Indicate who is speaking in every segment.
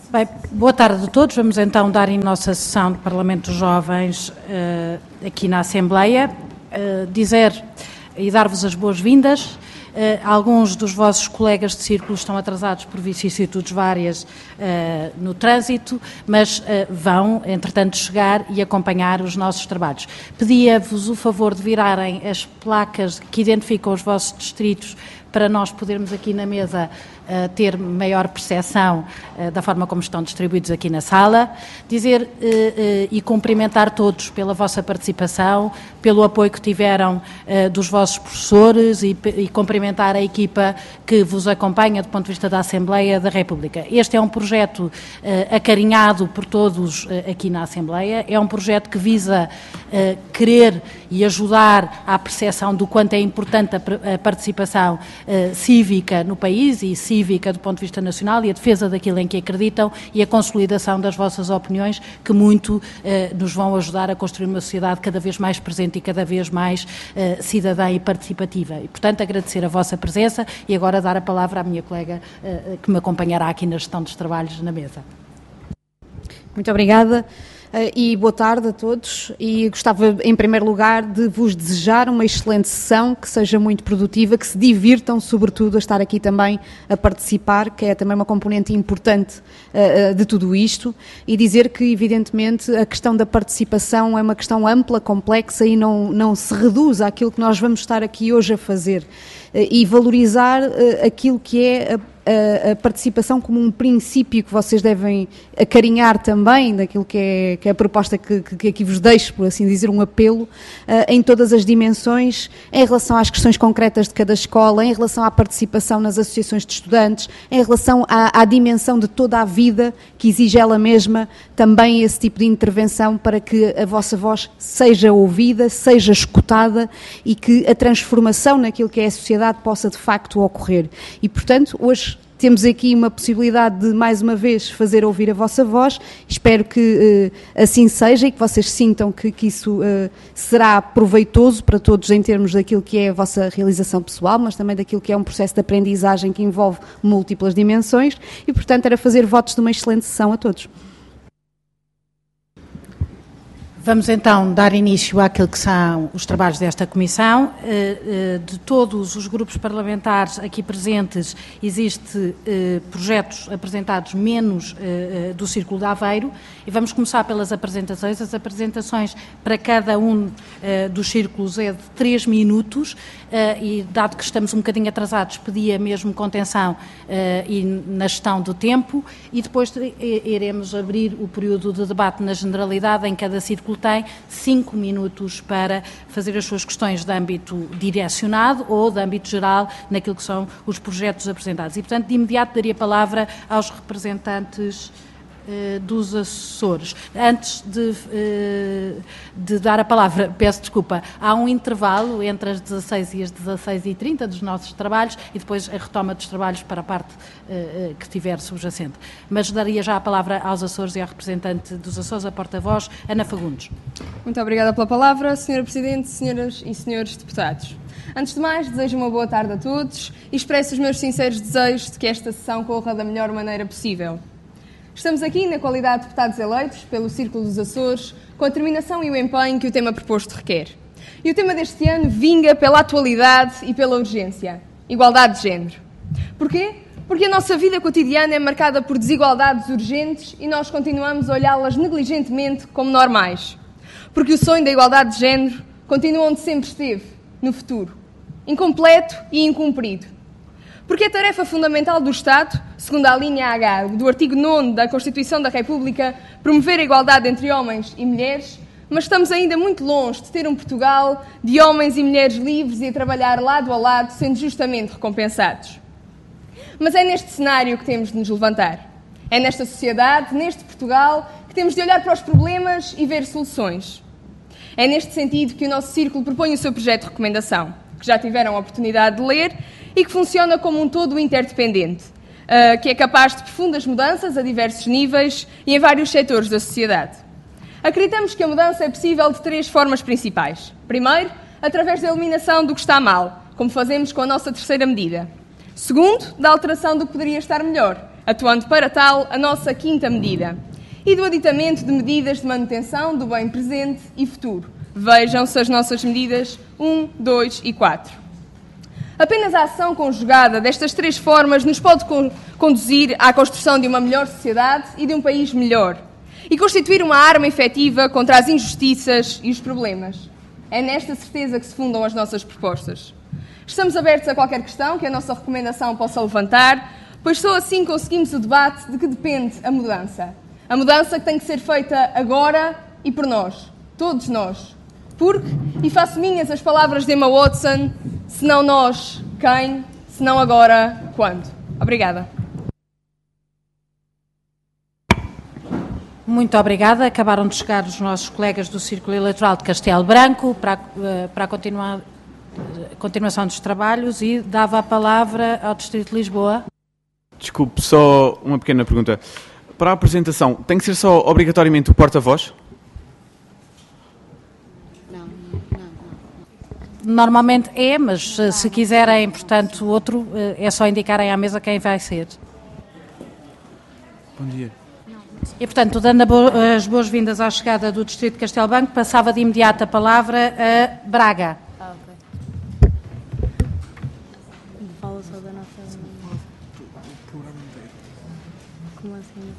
Speaker 1: Bem, boa tarde a todos. Vamos então dar em nossa sessão de Parlamento dos Jovens aqui na Assembleia, dizer e dar-vos as boas-vindas. Alguns dos vossos colegas de círculo estão atrasados por vicissitudes várias no trânsito, mas vão, entretanto, chegar e acompanhar os nossos trabalhos. Pedia-vos o favor de virarem as placas que identificam os vossos distritos para nós podermos aqui na mesa ter maior percepção da forma como estão distribuídos aqui na sala. Dizer e cumprimentar todos pela vossa participação, pelo apoio que tiveram dos vossos professores e cumprimentar a equipa que vos acompanha do ponto de vista da Assembleia da República. Este é um projeto acarinhado por todos aqui na Assembleia, é um projeto que visa querer e ajudar à percepção do quanto é importante a participação cívica no país e cívica do ponto de vista nacional e a defesa daquilo em que acreditam e a consolidação das vossas opiniões que muito nos vão ajudar a construir uma sociedade cada vez mais presente e cada vez mais cidadã e participativa. E, portanto, agradecer a vossa presença e agora dar a palavra à minha colega que me acompanhará aqui na gestão dos trabalhos na mesa.
Speaker 2: Muito obrigada. E boa tarde a todos, e gostava em primeiro lugar de vos desejar uma excelente sessão, que seja muito produtiva, que se divirtam sobretudo a estar aqui também a participar, que é também uma componente importante de tudo isto, e dizer que evidentemente a questão da participação é uma questão ampla, complexa e não se reduz àquilo que nós vamos estar aqui hoje a fazer, e valorizar aquilo que é a participação como um princípio que vocês devem acarinhar também, daquilo que é a proposta que aqui vos deixo, por assim dizer, um apelo em todas as dimensões, em relação às questões concretas de cada escola, em relação à participação nas associações de estudantes, em relação à dimensão de toda a vida que exige ela mesma também esse tipo de intervenção para que a vossa voz seja ouvida, seja escutada e que a transformação naquilo que é a sociedade possa de facto ocorrer. E, portanto, hoje temos aqui uma possibilidade de, mais uma vez, fazer ouvir a vossa voz. Espero que assim seja e que vocês sintam que isso será proveitoso para todos em termos daquilo que é a vossa realização pessoal, mas também daquilo que é um processo de aprendizagem que envolve múltiplas dimensões e, portanto, era fazer votos de uma excelente sessão a todos.
Speaker 1: Vamos então dar início àquilo que são os trabalhos desta Comissão. De todos os grupos parlamentares aqui presentes, existe projetos apresentados menos do Círculo de Aveiro e vamos começar pelas apresentações. As apresentações para cada um dos círculos é de 3 minutos e, dado que estamos um bocadinho atrasados, pedia mesmo contenção e na gestão do tempo e depois iremos abrir o período de debate na generalidade. Em cada círculo tem 5 minutos para fazer as suas questões de âmbito direcionado ou de âmbito geral naquilo que são os projetos apresentados. E, portanto, de imediato daria a palavra aos representantes dos Açores. Antes de dar a palavra, peço desculpa, há um intervalo entre as 16 e as 16h30 dos nossos trabalhos e depois a retoma dos trabalhos para a parte que estiver subjacente. Mas daria já a palavra aos Açores e ao representante dos Açores, a porta-voz, Ana Fagundes.
Speaker 3: Muito obrigada pela palavra, Sra. Presidente, senhoras e senhores deputados. Antes de mais, desejo uma boa tarde a todos e expresso os meus sinceros desejos de que esta sessão corra da melhor maneira possível. Estamos aqui na qualidade de deputados eleitos pelo Círculo dos Açores, com a determinação e o empenho que o tema proposto requer. E o tema deste ano vinga pela atualidade e pela urgência: igualdade de género. Porquê? Porque a nossa vida cotidiana é marcada por desigualdades urgentes e nós continuamos a olhá-las negligentemente como normais. Porque o sonho da igualdade de género continua onde sempre esteve, no futuro, incompleto e incumprido. Porque é tarefa fundamental do Estado, segundo a linha H do artigo 9º da Constituição da República, promover a igualdade entre homens e mulheres, mas estamos ainda muito longe de ter um Portugal de homens e mulheres livres e a trabalhar lado a lado, sendo justamente recompensados. Mas é neste cenário que temos de nos levantar. É nesta sociedade, neste Portugal, que temos de olhar para os problemas e ver soluções. É neste sentido que o nosso Círculo propõe o seu projeto de recomendação, que já tiveram a oportunidade de ler e que funciona como um todo interdependente, que é capaz de profundas mudanças a diversos níveis e em vários setores da sociedade. Acreditamos que a mudança é possível de 3 formas principais. Primeiro, através da eliminação do que está mal, como fazemos com a nossa terceira medida. Segundo, da alteração do que poderia estar melhor, atuando para tal a nossa quinta medida, e do aditamento de medidas de manutenção do bem presente e futuro. Vejam-se as nossas medidas 1, 2 e 4. Apenas a ação conjugada destas três formas nos pode conduzir à construção de uma melhor sociedade e de um país melhor, e constituir uma arma efetiva contra as injustiças e os problemas. É nesta certeza que se fundam as nossas propostas. Estamos abertos a qualquer questão que a nossa recomendação possa levantar, pois só assim conseguimos o debate de que depende a mudança. A mudança que tem que ser feita agora e por nós, todos nós. Porque, e faço minhas as palavras de Emma Watson, se não nós, quem? Se não agora, quando? Obrigada.
Speaker 1: Muito obrigada. Acabaram de chegar os nossos colegas do Círculo Eleitoral de Castelo Branco para a continuação dos trabalhos e dava a palavra ao Distrito de Lisboa.
Speaker 4: Desculpe, só uma pequena pergunta. Para a apresentação, tem que ser só obrigatoriamente o porta-voz?
Speaker 1: Normalmente é, mas se quiserem, portanto, outro, é só indicarem à mesa quem vai ser.
Speaker 4: Bom dia.
Speaker 1: E, portanto, dando as boas-vindas à chegada do Distrito de Castelo Branco, passava de imediato a palavra a Braga.
Speaker 5: Ok. Fala só da nossa... Como assim?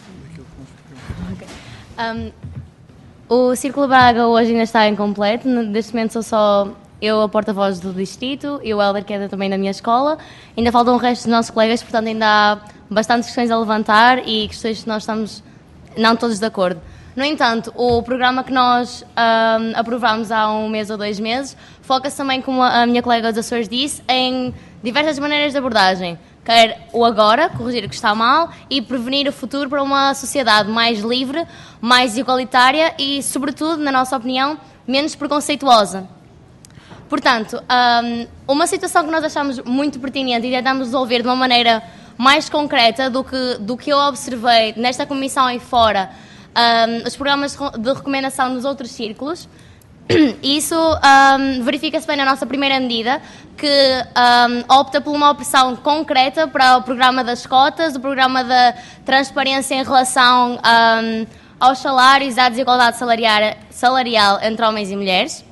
Speaker 5: Ok. O Círculo Braga hoje ainda está incompleto. Neste momento sou só eu a porta-voz do distrito e o Helder, que é também da minha escola. Ainda faltam o resto dos nossos colegas, portanto ainda há bastantes questões a levantar e questões que nós estamos não todos de acordo. No entanto, o programa que nós aprovámos há 1 mês ou 2 meses foca-se também, como a minha colega dos Açores disse, em diversas maneiras de abordagem. Quer o agora, corrigir o que está mal, e prevenir o futuro para uma sociedade mais livre, mais igualitária e, sobretudo, na nossa opinião, menos preconceituosa. Portanto, uma situação que nós achamos muito pertinente e tentamos resolver de uma maneira mais concreta do que eu observei nesta comissão e fora, os programas de recomendação nos outros círculos. Isso verifica-se bem na nossa primeira medida, que opta por uma opção concreta para o programa das cotas, o programa da transparência em relação aos salários e à desigualdade salarial entre homens e mulheres.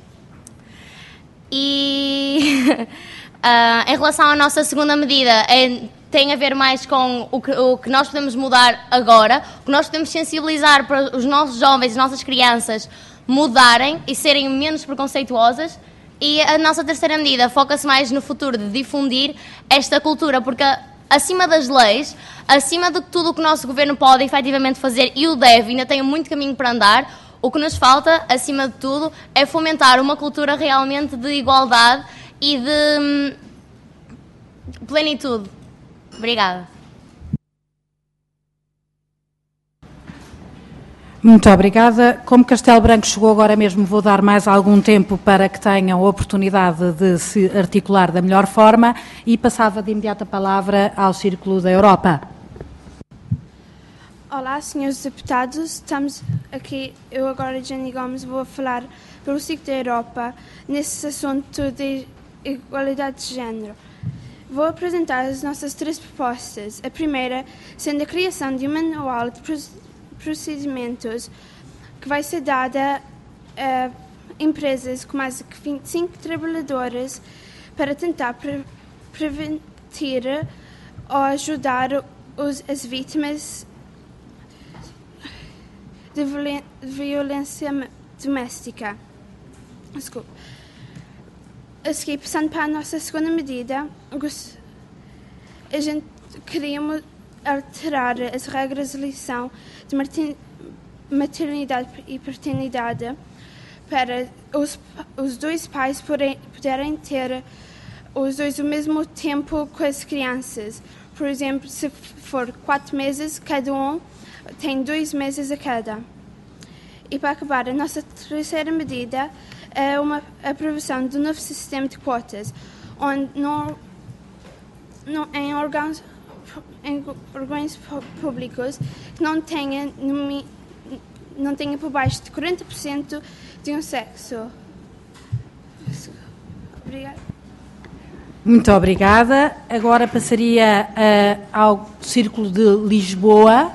Speaker 5: E em relação à nossa segunda medida, tem a ver mais com o que nós podemos mudar agora, o que nós podemos sensibilizar para os nossos jovens, as nossas crianças mudarem e serem menos preconceituosas. E a nossa terceira medida foca-se mais no futuro, de difundir esta cultura, porque acima das leis, acima de tudo o que o nosso governo pode efetivamente fazer e o deve, ainda tem muito caminho para andar, o que nos falta, acima de tudo, é fomentar uma cultura realmente de igualdade e de plenitude. Obrigada.
Speaker 1: Muito obrigada. Como Castelo Branco chegou agora mesmo, vou dar mais algum tempo para que tenham a oportunidade de se articular da melhor forma e passava de imediato a palavra ao Círculo da Europa.
Speaker 6: Olá, senhores deputados. Estamos aqui, eu agora, Jenny Gomes, vou falar pelo Círculo da Europa nesse assunto de igualdade de género. Vou apresentar as nossas 3 propostas. A primeira sendo a criação de um manual de procedimentos que vai ser dada a empresas com mais de 25 trabalhadores para tentar prevenir ou ajudar as vítimas de violência doméstica. Desculpe. A seguir, passando para a nossa segunda medida, a gente queria alterar as regras de eleição de maternidade e paternidade para os 2 pais poderem ter os 2 ao mesmo tempo com as crianças. Por exemplo, se for 4 meses, cada um tem 2 meses a cada. E para acabar, a nossa terceira medida é uma aprovação do novo sistema de cotas, onde em órgãos públicos que não tenha por baixo de 40% de um sexo. Obrigada.
Speaker 1: Muito obrigada. Agora passaria ao Círculo de Lisboa.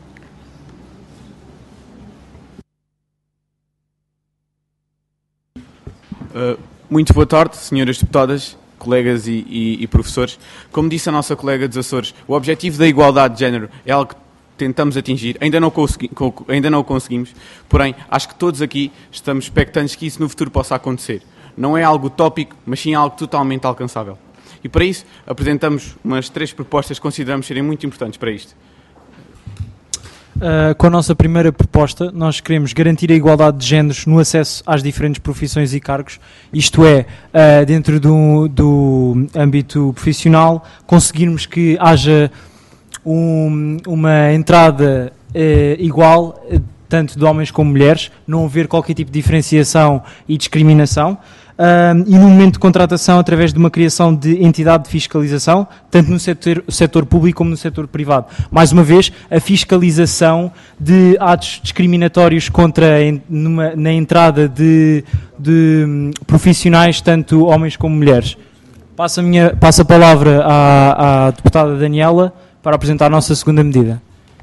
Speaker 4: Muito boa tarde, senhoras deputadas, colegas e professores. Como disse a nossa colega dos Açores, o objetivo da igualdade de género é algo que tentamos atingir, ainda não o conseguimos, porém, acho que todos aqui estamos expectantes que isso no futuro possa acontecer. Não é algo utópico, mas sim algo totalmente alcançável. E para isso, apresentamos umas 3 propostas que consideramos serem muito importantes para isto.
Speaker 7: Com a nossa primeira proposta, nós queremos garantir a igualdade de géneros no acesso às diferentes profissões e cargos, isto é, dentro do âmbito profissional, conseguirmos que haja uma entrada igual, tanto de homens como mulheres, não haver qualquer tipo de diferenciação e discriminação, e no momento de contratação através de uma criação de entidade de fiscalização, tanto no setor público como no setor privado. Mais uma vez, a fiscalização de atos discriminatórios na entrada de profissionais, tanto homens como mulheres. Passo a palavra à deputada Daniela para apresentar a nossa segunda medida.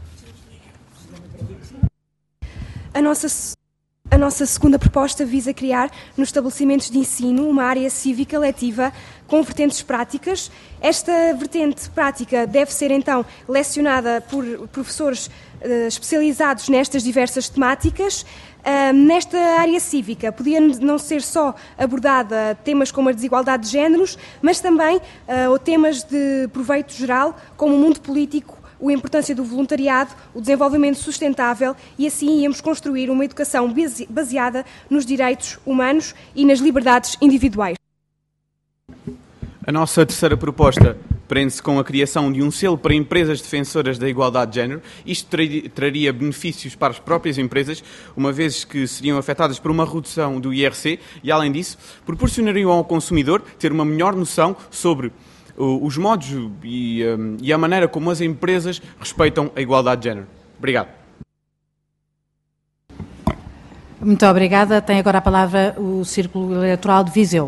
Speaker 8: A nossa segunda proposta visa criar, nos estabelecimentos de ensino, uma área cívica letiva com vertentes práticas. Esta vertente prática deve ser, então, lecionada por professores especializados nestas diversas temáticas. Nesta área cívica, podia não ser só abordada temas como a desigualdade de géneros, mas também temas de proveito geral, como o mundo político, a importância do voluntariado, o desenvolvimento sustentável, e assim íamos construir uma educação baseada nos direitos humanos e nas liberdades individuais.
Speaker 4: A nossa terceira proposta prende-se com a criação de um selo para empresas defensoras da igualdade de género. Isto traria benefícios para as próprias empresas, uma vez que seriam afetadas por uma redução do IRC e, além disso, proporcionariam ao consumidor ter uma melhor noção sobre os modos e a maneira como as empresas respeitam a igualdade de género. Obrigado.
Speaker 1: Muito obrigada. Tem agora a palavra o Círculo Eleitoral de Viseu.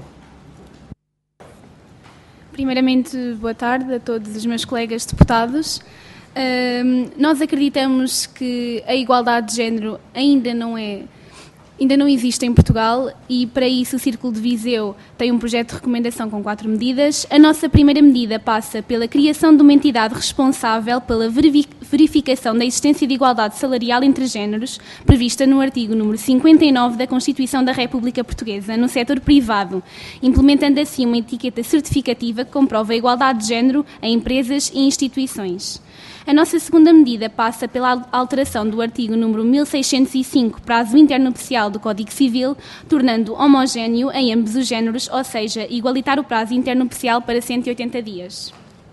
Speaker 9: Primeiramente, boa tarde a todos os meus colegas deputados. Nós acreditamos que a igualdade de género ainda não existe em Portugal, e para isso o Círculo de Viseu tem um projeto de recomendação com 4 medidas. A nossa primeira medida passa pela criação de uma entidade responsável pela verificação da existência de igualdade salarial entre géneros, prevista no artigo número 59 da Constituição da República Portuguesa, no setor privado, implementando assim uma etiqueta certificativa que comprova a igualdade de género em empresas e instituições. A nossa segunda medida passa pela alteração do artigo número 1605, prazo internupcial do Código Civil, tornando homogéneo em ambos os géneros, ou seja, igualitar o prazo internupcial para 180 dias.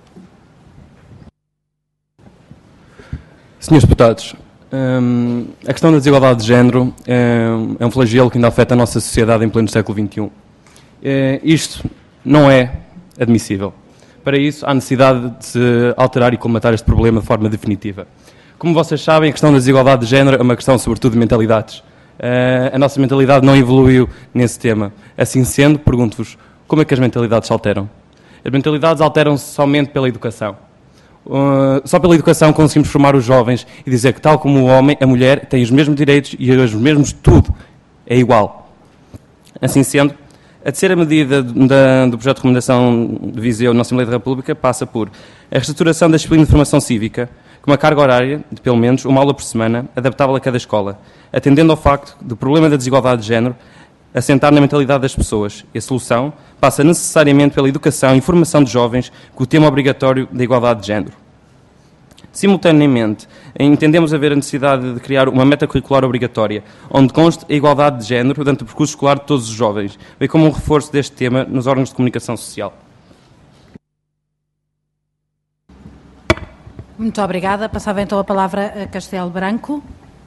Speaker 10: Senhores deputados, a questão da desigualdade de género é um flagelo que ainda afeta a nossa sociedade em pleno século XXI. Isto não é admissível. Para isso, há necessidade de se alterar e colmatar este problema de forma definitiva. Como vocês sabem, a questão da desigualdade de género é uma questão, sobretudo, de mentalidades. A nossa mentalidade não evoluiu nesse tema. Assim sendo, pergunto-vos, como é que as mentalidades se alteram? As mentalidades alteram-se somente pela educação. Só pela educação conseguimos formar os jovens e dizer que, tal como o homem, a mulher tem os mesmos direitos e os mesmos tudo. É igual. Assim sendo, a terceira medida do projeto de recomendação de Viseu na Assembleia da República passa por a reestruturação da disciplina de formação cívica, com uma carga horária de, pelo menos, uma aula por semana, adaptável a cada escola, atendendo ao facto do problema da desigualdade de género assentar na mentalidade das pessoas. E a solução passa necessariamente pela educação e formação de jovens com o tema obrigatório da igualdade de género. Simultaneamente, entendemos haver a necessidade de criar uma meta curricular obrigatória, onde conste a igualdade de género durante o percurso escolar de todos os jovens, bem como um reforço deste tema nos órgãos de comunicação social.
Speaker 1: Muito obrigada. Passava então a palavra a Castelo Branco.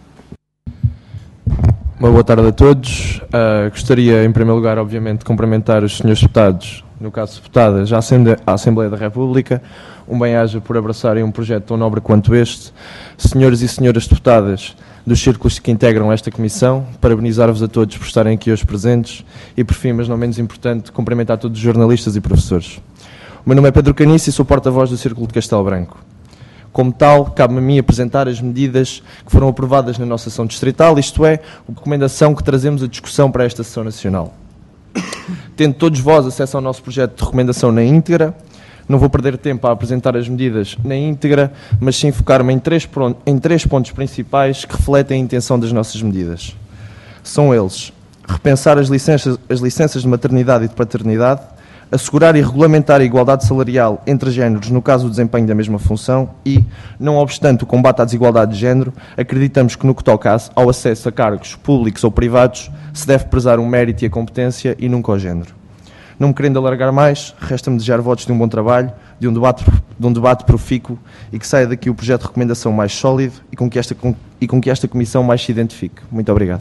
Speaker 11: Uma boa tarde a todos. Gostaria, em primeiro lugar, obviamente, de cumprimentar os senhores deputados, no caso deputadas, à Assembleia da República. Um bem-aja por abraçarem um projeto tão nobre quanto este. Senhores e senhoras deputadas, dos círculos que integram esta comissão, parabenizar-vos a todos por estarem aqui hoje presentes e, por fim, mas não menos importante, cumprimentar todos os jornalistas e professores. O meu nome é Pedro Caniço e sou porta-voz do Círculo de Castelo Branco. Como tal, cabe-me a mim apresentar as medidas que foram aprovadas na nossa sessão distrital, isto é, a recomendação que trazemos a discussão para esta sessão nacional. Tendo todos vós acesso ao nosso projeto de recomendação na íntegra, não vou perder tempo a apresentar as medidas na íntegra, mas sim focar-me em três pontos principais que refletem a intenção das nossas medidas. São eles: repensar as licenças de maternidade e de paternidade, assegurar e regulamentar a igualdade salarial entre géneros no caso do desempenho da mesma função e, não obstante o combate à desigualdade de género, acreditamos que no que toca ao acesso a cargos públicos ou privados se deve prezar o mérito e a competência e nunca o género. Não me querendo alargar mais, resta-me desejar votos de um bom trabalho, de um debate profícuo e que saia daqui o projeto de recomendação mais sólido e com que esta comissão mais se identifique. Muito obrigado.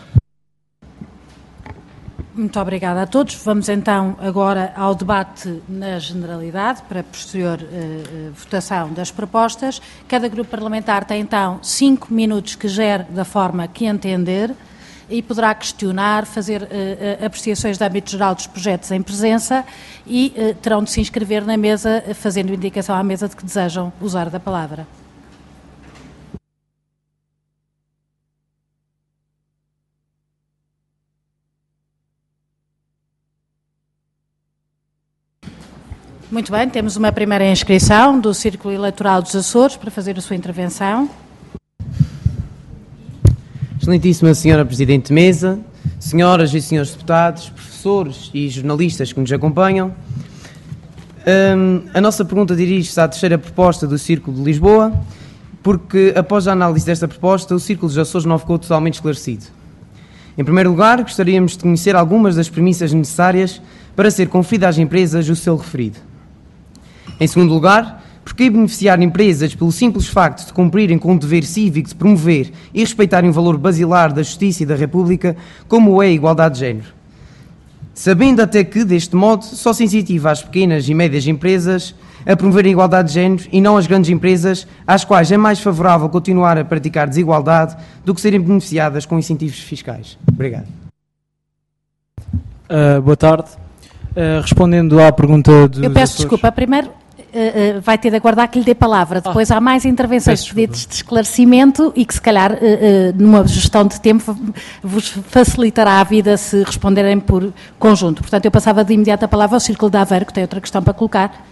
Speaker 1: Muito obrigada a todos. Vamos então agora ao debate na generalidade, para posterior votação das propostas. Cada grupo parlamentar tem então 5 minutos que gere da forma que entender e poderá questionar, fazer apreciações de âmbito geral dos projetos em presença e terão de se inscrever na mesa, fazendo indicação à mesa de que desejam usar da palavra. Muito bem, temos uma primeira inscrição do Círculo Eleitoral dos Açores para fazer a sua intervenção.
Speaker 12: Excelentíssima Senhora Presidente de Mesa, senhoras e senhores deputados, professores e jornalistas que nos acompanham, a nossa pergunta dirige-se à terceira proposta do Círculo de Lisboa, porque após a análise desta proposta, o Círculo dos Açores não ficou totalmente esclarecido. Em primeiro lugar, gostaríamos de conhecer algumas das premissas necessárias para ser conferido às empresas o selo referido. Em segundo lugar, por que beneficiar empresas pelo simples facto de cumprirem com o dever cívico de promover e respeitarem o valor basilar da Justiça e da República, como é a igualdade de género? Sabendo até que, deste modo, só se incentiva as pequenas e médias empresas a promover a igualdade de género e não as grandes empresas, às quais é mais favorável continuar a praticar desigualdade do que serem beneficiadas com incentivos fiscais. Obrigado.
Speaker 7: Boa tarde. Respondendo à pergunta dos
Speaker 1: Eu peço desculpa, primeiro vai ter de aguardar que lhe dê palavra, depois há mais intervenções de pedidos de esclarecimento e que se calhar numa gestão de tempo vos facilitará a vida se responderem por conjunto. Portanto, eu passava de imediato a palavra ao Círculo de Aveiro, que tem outra questão para colocar.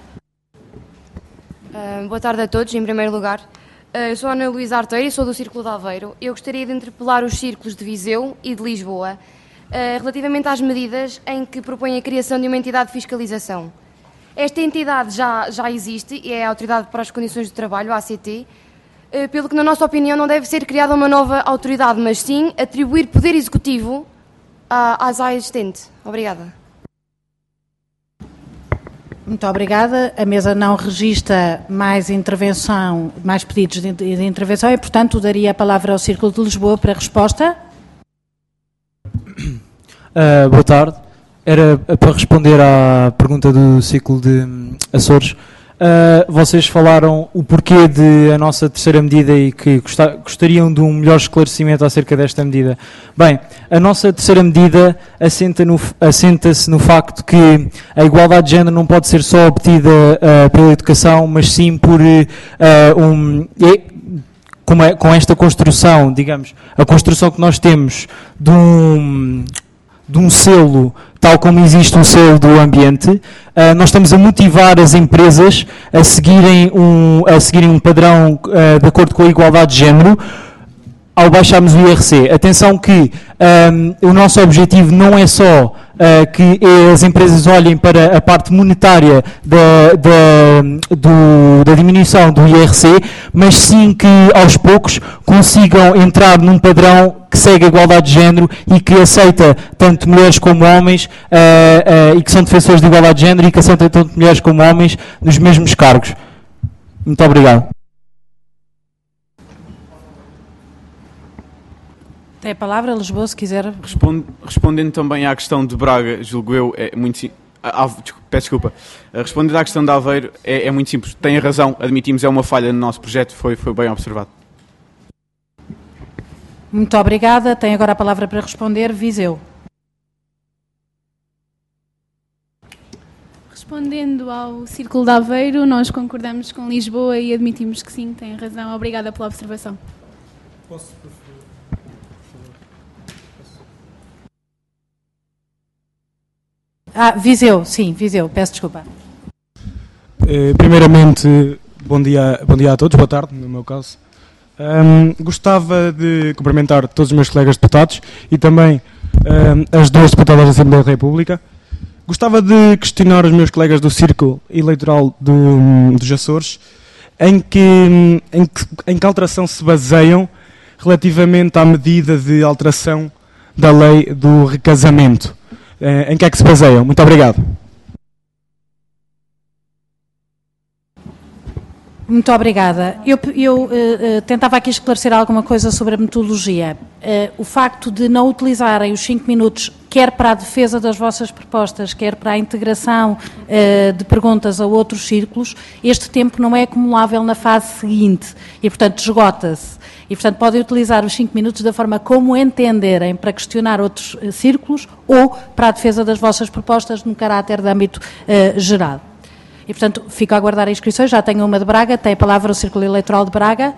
Speaker 13: Boa tarde a todos, em primeiro lugar. Eu sou Ana Luísa Arteiro e sou do Círculo de Aveiro. Eu gostaria de interpelar os círculos de Viseu e de Lisboa relativamente às medidas em que propõem a criação de uma entidade de fiscalização. Esta entidade já existe e é a Autoridade para as Condições de Trabalho, a ACT, pelo que, na nossa opinião, não deve ser criada uma nova autoridade, mas sim atribuir poder executivo à já existente. Obrigada.
Speaker 1: Muito obrigada. A mesa não registra mais intervenção, mais pedidos de intervenção e, portanto, daria a palavra ao Círculo de Lisboa para a resposta.
Speaker 7: Boa tarde. Era para responder à pergunta do Círculo de Açores. Vocês falaram o porquê de a nossa terceira medida e que gostariam de um melhor esclarecimento acerca desta medida. Bem, a nossa terceira medida assenta-se no facto que a igualdade de género não pode ser só obtida pela educação, mas sim por com esta construção, digamos, a construção que nós temos de um selo, tal como existe um selo do ambiente, nós estamos a motivar as empresas a seguirem um padrão de acordo com a igualdade de género ao baixarmos o IRC. Atenção que o nosso objetivo não é só que as empresas olhem para a parte monetária da diminuição do IRC, mas sim que aos poucos consigam entrar num padrão que segue a igualdade de género e que aceita tanto mulheres como homens e que são defensores de igualdade de género e que aceita tanto mulheres como homens nos mesmos cargos. Muito obrigado.
Speaker 1: Tem a palavra, Lisboa, se quiser.
Speaker 4: Respondendo também à questão de Braga, julgo eu, é muito simples. Peço desculpa. Respondendo à questão de Aveiro, é muito simples. Tem razão, admitimos, é uma falha no nosso projeto, foi bem observado.
Speaker 1: Muito obrigada. Tem agora a palavra para responder Viseu.
Speaker 9: Respondendo ao Círculo de Aveiro, nós concordamos com Lisboa e admitimos que sim, tem razão. Obrigada pela observação.
Speaker 7: Posso, por
Speaker 1: favor? Viseu, sim, Viseu, peço desculpa.
Speaker 14: Primeiramente, bom dia a todos, boa tarde, no meu caso. Gostava de cumprimentar todos os meus colegas deputados e também as duas deputadas da Assembleia da República. Gostava de questionar os meus colegas do Círculo Eleitoral dos Açores em que alteração se baseiam relativamente à medida de alteração da lei do recasamento. Em que é que se baseiam? Muito obrigado.
Speaker 1: Muito obrigada. Eu tentava aqui esclarecer alguma coisa sobre a metodologia. O facto de não utilizarem os 5 minutos, quer para a defesa das vossas propostas, quer para a integração de perguntas a outros círculos, este tempo não é acumulável na fase seguinte e, portanto, esgota-se. E, portanto, podem utilizar os 5 minutos da forma como entenderem para questionar outros círculos ou para a defesa das vossas propostas num caráter de âmbito geral. E, portanto, fico a aguardar as inscrições. Já tenho uma de Braga. Tem a palavra o Círculo Eleitoral de Braga.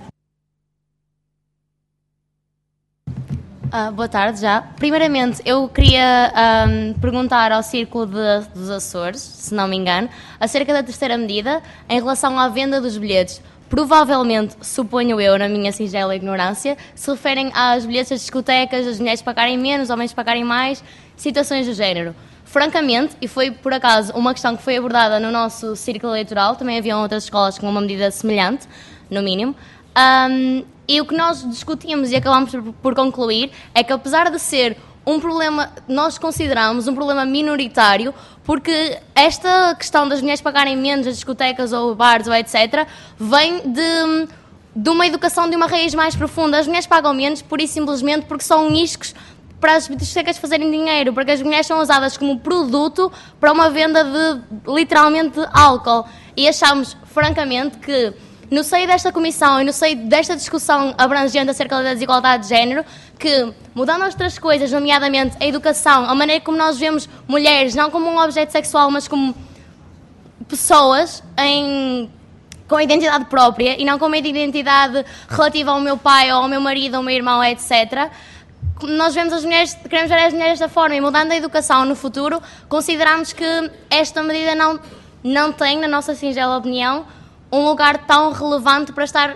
Speaker 5: Boa tarde, já. Primeiramente, eu queria perguntar ao Círculo dos Açores, se não me engano, acerca da terceira medida em relação à venda dos bilhetes. Provavelmente, suponho eu, na minha singela ignorância, se referem às bilhetes das discotecas, as mulheres pagarem menos, os homens pagarem mais, situações do género. Francamente, e foi por acaso uma questão que foi abordada no nosso círculo eleitoral, também haviam outras escolas com uma medida semelhante, no mínimo, e o que nós discutimos e acabamos por concluir é que, apesar de ser um problema, nós consideramos um problema minoritário, porque esta questão das mulheres pagarem menos as discotecas ou bares ou etc., vem de uma educação de uma raiz mais profunda. As mulheres pagam menos pura e simplesmente porque são iscos para as discotecas fazerem dinheiro, porque as mulheres são usadas como produto para uma venda de, literalmente, de álcool. E achamos, francamente, que no seio desta comissão e no seio desta discussão abrangente acerca da desigualdade de género, que, mudando outras coisas, nomeadamente a educação, a maneira como nós vemos mulheres, não como um objeto sexual, mas como pessoas com identidade própria e não com uma identidade relativa ao meu pai ou ao meu marido ou ao meu irmão, etc., nós vemos as mulheres, queremos ver as mulheres desta forma, e mudando a educação no futuro, consideramos que esta medida não tem, na nossa singela opinião, um lugar tão relevante para estar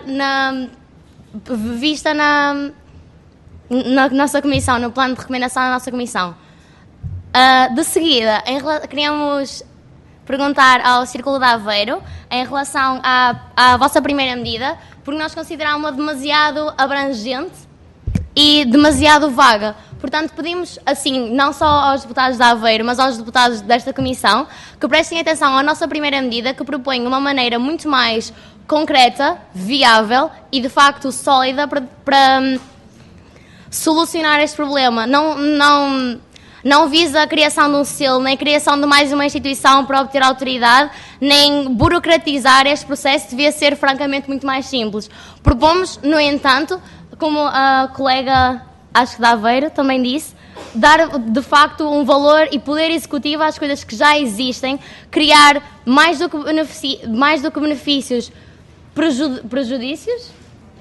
Speaker 5: vista na nossa comissão, no plano de recomendação da nossa comissão. De seguida, queríamos perguntar ao Círculo de Aveiro em relação à vossa primeira medida, porque nós consideramos-a demasiado abrangente e demasiado vaga. Portanto, pedimos, assim, não só aos deputados de Aveiro, mas aos deputados desta comissão, que prestem atenção à nossa primeira medida, que propõe uma maneira muito mais concreta, viável e, de facto, sólida para solucionar este problema. Não visa a criação de um selo, nem a criação de mais uma instituição para obter autoridade, nem burocratizar este processo, devia ser, francamente, muito mais simples. Propomos, no entanto, como a colega, acho que da Aveiro, também disse, dar de facto um valor e poder executivo às coisas que já existem, criar mais do que benefícios, prejuízos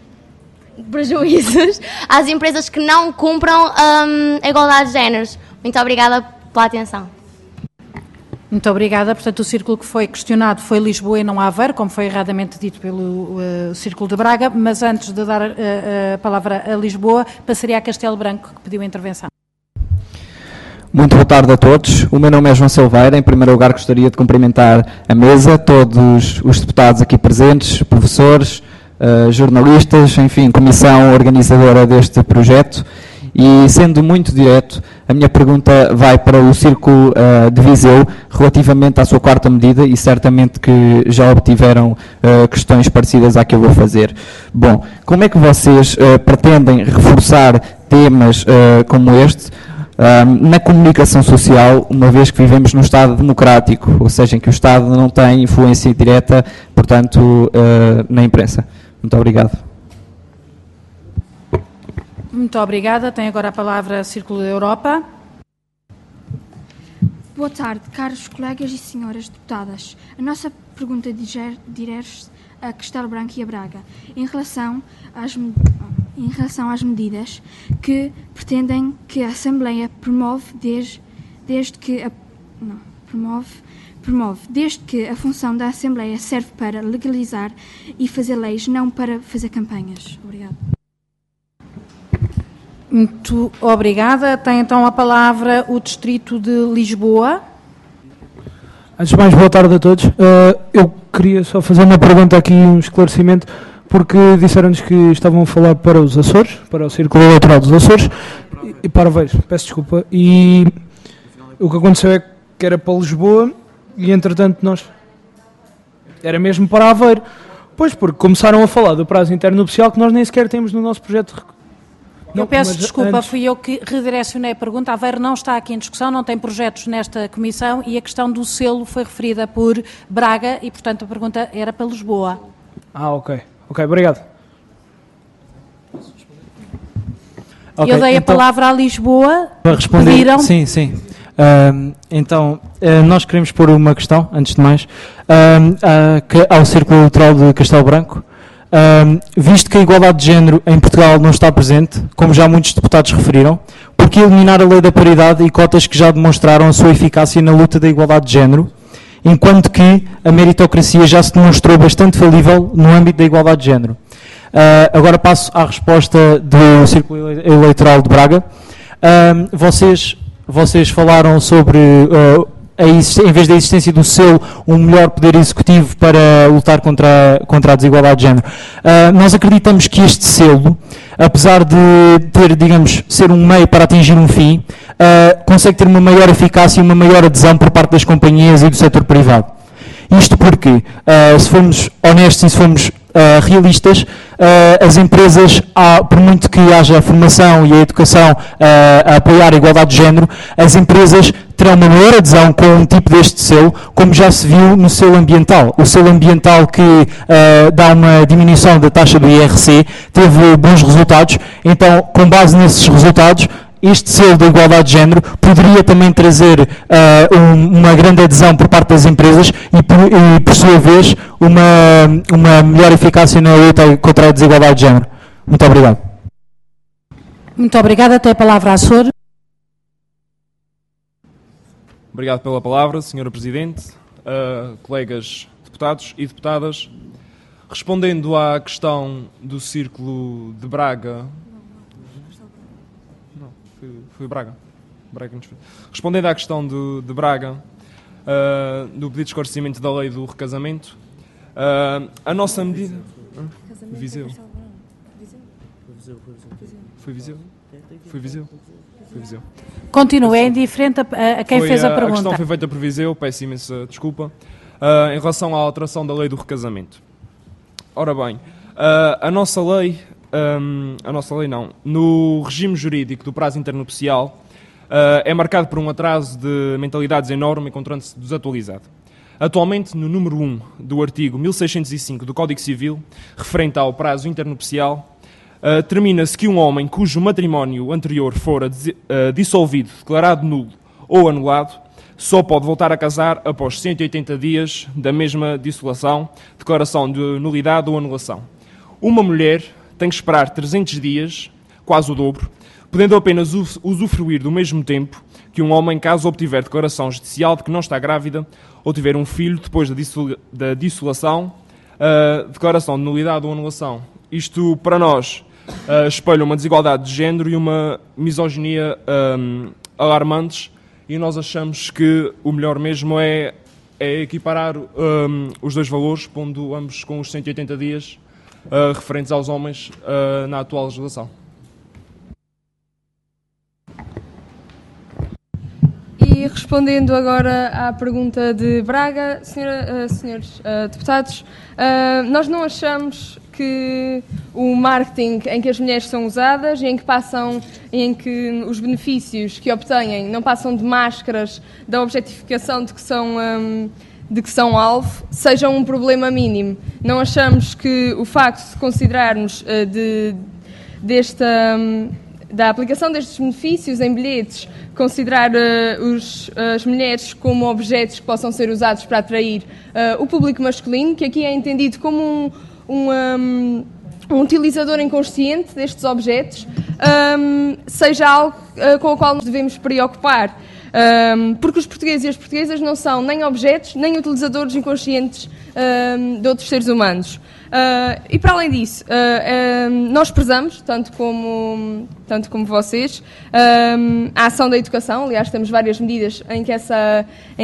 Speaker 5: às empresas que não cumpram a igualdade de géneros. Muito obrigada pela atenção.
Speaker 1: Muito obrigada. Portanto, o círculo que foi questionado foi Lisboa e não Aveiro, como foi erradamente dito pelo Círculo de Braga, mas antes de dar a palavra a Lisboa, passaria a Castelo Branco, que pediu a intervenção.
Speaker 15: Muito boa tarde a todos. O meu nome é João Silveira. Em primeiro lugar, gostaria de cumprimentar a mesa, todos os deputados aqui presentes, professores, jornalistas, enfim, comissão organizadora deste projeto. E, sendo muito direto, a minha pergunta vai para o Círculo de Viseu relativamente à sua quarta medida, e certamente que já obtiveram questões parecidas à que eu vou fazer. Bom, como é que vocês pretendem reforçar temas como este na comunicação social, uma vez que vivemos num Estado democrático, ou seja, em que o Estado não tem influência direta, portanto, na imprensa? Muito obrigado.
Speaker 1: Muito obrigada. Tem agora a palavra Círculo da Europa.
Speaker 16: Boa tarde, caros colegas e senhoras deputadas. A nossa pergunta dirige-se a Castelo Branco e a Braga, em relação às medidas que pretendem que a Assembleia promove desde que a função da Assembleia serve para legalizar e fazer leis, não para fazer campanhas. Obrigada.
Speaker 1: Muito obrigada. Tem então a palavra o Distrito de Lisboa.
Speaker 14: Antes de mais, boa tarde a todos. Eu queria só fazer uma pergunta aqui, um esclarecimento, porque disseram-nos que estavam a falar para os Açores, para o Círculo Eleitoral dos Açores, e para Aveiro, peço desculpa. E o que aconteceu é que era para Lisboa e, entretanto, nós... Era mesmo para Aveiro. Pois, porque começaram a falar do prazo internupcial que nós nem sequer temos no nosso projeto de...
Speaker 1: Eu peço desculpa, fui eu que redirecionei a pergunta. Aveiro não está aqui em discussão, não tem projetos nesta comissão e a questão do selo foi referida por Braga e, portanto, a pergunta era para Lisboa.
Speaker 14: Ok, obrigado.
Speaker 1: Eu dei a palavra a Lisboa.
Speaker 7: Para responder,
Speaker 1: pediram...
Speaker 7: Sim. Então, nós queremos pôr uma questão, antes de mais, ao Círculo Eleitoral de Castelo Branco. Visto que a igualdade de género em Portugal não está presente, como já muitos deputados referiram, por que eliminar a lei da paridade e cotas que já demonstraram a sua eficácia na luta da igualdade de género, enquanto que a meritocracia já se demonstrou bastante falível no âmbito da igualdade de género? Agora passo à resposta do Círculo Eleitoral de Braga. Vocês falaram sobre... em vez da existência do selo, um melhor poder executivo para lutar contra a desigualdade de género. Nós acreditamos que este selo, apesar de ter, digamos, ser um meio para atingir um fim, consegue ter uma maior eficácia e uma maior adesão por parte das companhias e do setor privado. Isto porque, se formos honestos e se formos realistas, as empresas, por muito que haja a formação e a educação a apoiar a igualdade de género, as empresas terão uma maior adesão com um tipo deste selo, como já se viu no selo ambiental. O selo ambiental que dá uma diminuição da taxa do IRC teve bons resultados, então, com base nesses resultados, este selo da igualdade de género poderia também trazer uma grande adesão por parte das empresas e por sua vez, uma melhor eficácia na luta contra a desigualdade de género. Muito obrigado.
Speaker 1: Muito obrigada. Tem a palavra a Açores.
Speaker 17: Obrigado pela palavra, Sra. Presidente, colegas deputados e deputadas. Respondendo à questão do Círculo de Braga... Não, foi Braga. Respondendo à questão de Braga, do pedido de esclarecimento da lei do recasamento, a nossa medida... Viseu. Foi Viseu.
Speaker 1: Continua, é indiferente a quem fez a pergunta.
Speaker 17: A questão foi feita por Viseu, peço imensa desculpa, em relação à alteração da lei do recasamento. Ora bem, a nossa lei não, no regime jurídico do prazo internupcial é marcado por um atraso de mentalidades enorme, encontrando-se desatualizado. Atualmente, no número 1 do artigo 1605 do Código Civil, referente ao prazo internupcial, termina-se que um homem cujo matrimónio anterior fora dissolvido, declarado nulo ou anulado, só pode voltar a casar após 180 dias da mesma dissolução, declaração de nulidade ou anulação. Uma mulher tem que esperar 300 dias, quase o dobro, podendo apenas usufruir do mesmo tempo que um homem caso obtiver declaração judicial de que não está grávida ou tiver um filho depois da dissolução, declaração de nulidade ou anulação. Isto, para nós, espelha uma desigualdade de género e uma misoginia alarmantes, e nós achamos que o melhor mesmo é equiparar os dois valores, pondo ambos com os 180 dias referentes aos homens na atual legislação.
Speaker 3: E respondendo agora à pergunta de Braga, senhores deputados, nós não achamos que o marketing em que as mulheres são usadas e em que os benefícios que obtêm não passam de máscaras da objetificação de que são alvo, sejam um problema mínimo. Não achamos que o facto de considerarmos da aplicação destes benefícios em bilhetes, considerar as mulheres como objetos que possam ser usados para atrair o público masculino, que aqui é entendido como um utilizador inconsciente destes objetos, seja algo com o qual nos devemos preocupar. Porque os portugueses e as portuguesas não são nem objetos, nem utilizadores inconscientes de outros seres humanos. E para além disso, nós prezamos, tanto como vocês, a ação da educação. Aliás, temos várias medidas em que essa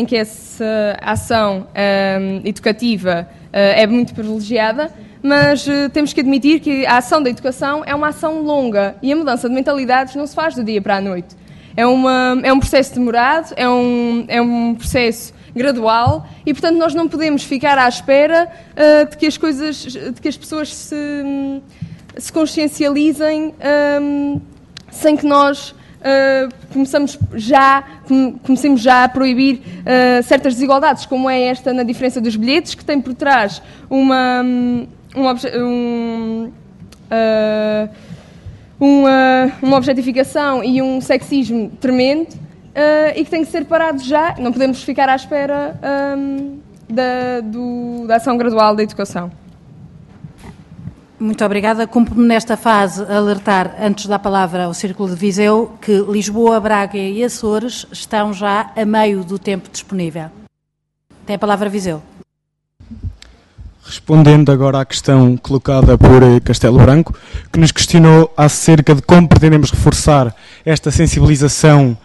Speaker 3: ação educativa é muito privilegiada, mas temos que admitir que a ação da educação é uma ação longa e a mudança de mentalidades não se faz do dia para a noite. É um processo demorado, é um processo gradual e, portanto, nós não podemos ficar à espera de que as pessoas se consciencializem sem que nós comecemos já a proibir certas desigualdades, como é esta na diferença dos bilhetes, que tem por trás uma objetificação e um sexismo tremendo e que tem que ser parado já. Não podemos ficar à espera da ação gradual da educação.
Speaker 1: Muito obrigada. Cumpre-me nesta fase alertar, antes da palavra ao Círculo de Viseu, que Lisboa, Braga e Açores estão já a meio do tempo disponível. Tem a palavra Viseu.
Speaker 14: Respondendo agora à questão colocada por Castelo Branco, que nos questionou acerca de como pretendemos reforçar esta sensibilização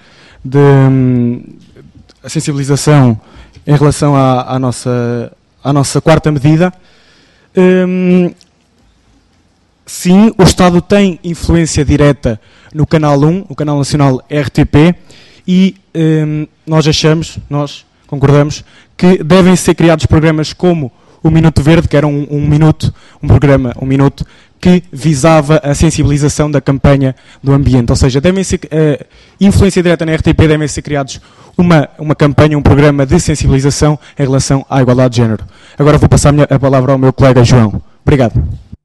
Speaker 14: em relação à nossa quarta medida. Sim, o Estado tem influência direta no Canal 1, o Canal Nacional RTP, e nós concordamos, que devem ser criados programas como o Minuto Verde, que era um programa que visava a sensibilização da campanha do ambiente. Ou seja, devem ser influência direta na RTP, devem ser criados uma campanha, um programa de sensibilização em relação à igualdade de género. Agora vou passar a palavra ao meu colega João. Obrigado.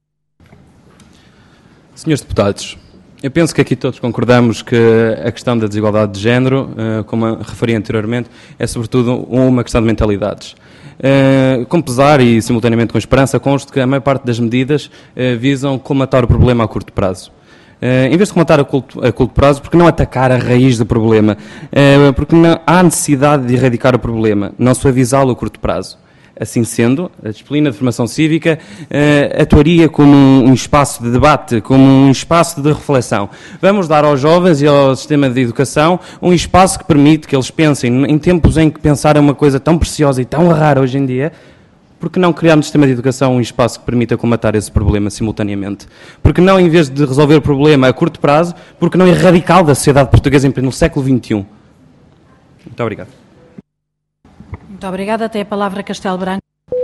Speaker 10: Senhores deputados, eu penso que aqui todos concordamos que a questão da desigualdade de género, como referi anteriormente, é sobretudo uma questão de mentalidades. Com pesar e simultaneamente com esperança, consto que a maior parte das medidas visam colmatar o problema a curto prazo. Em vez de colmatar a curto prazo, porque não atacar a raiz do problema? Porque não há necessidade de erradicar o problema, não suavizá-lo a curto prazo. Assim sendo, a disciplina de formação cívica atuaria como um espaço de debate, como um espaço de reflexão. Vamos dar aos jovens e ao sistema de educação um espaço que permite que eles pensem, em tempos em que pensar é uma coisa tão preciosa e tão rara hoje em dia, porque não criar no sistema de educação um espaço que permita combater esse problema simultaneamente? Porque não, em vez de resolver o problema a curto prazo, porque não erradicá-lo da sociedade portuguesa no século XXI? Muito obrigado.
Speaker 1: Muito obrigada. Tem a palavra Castelo Branco.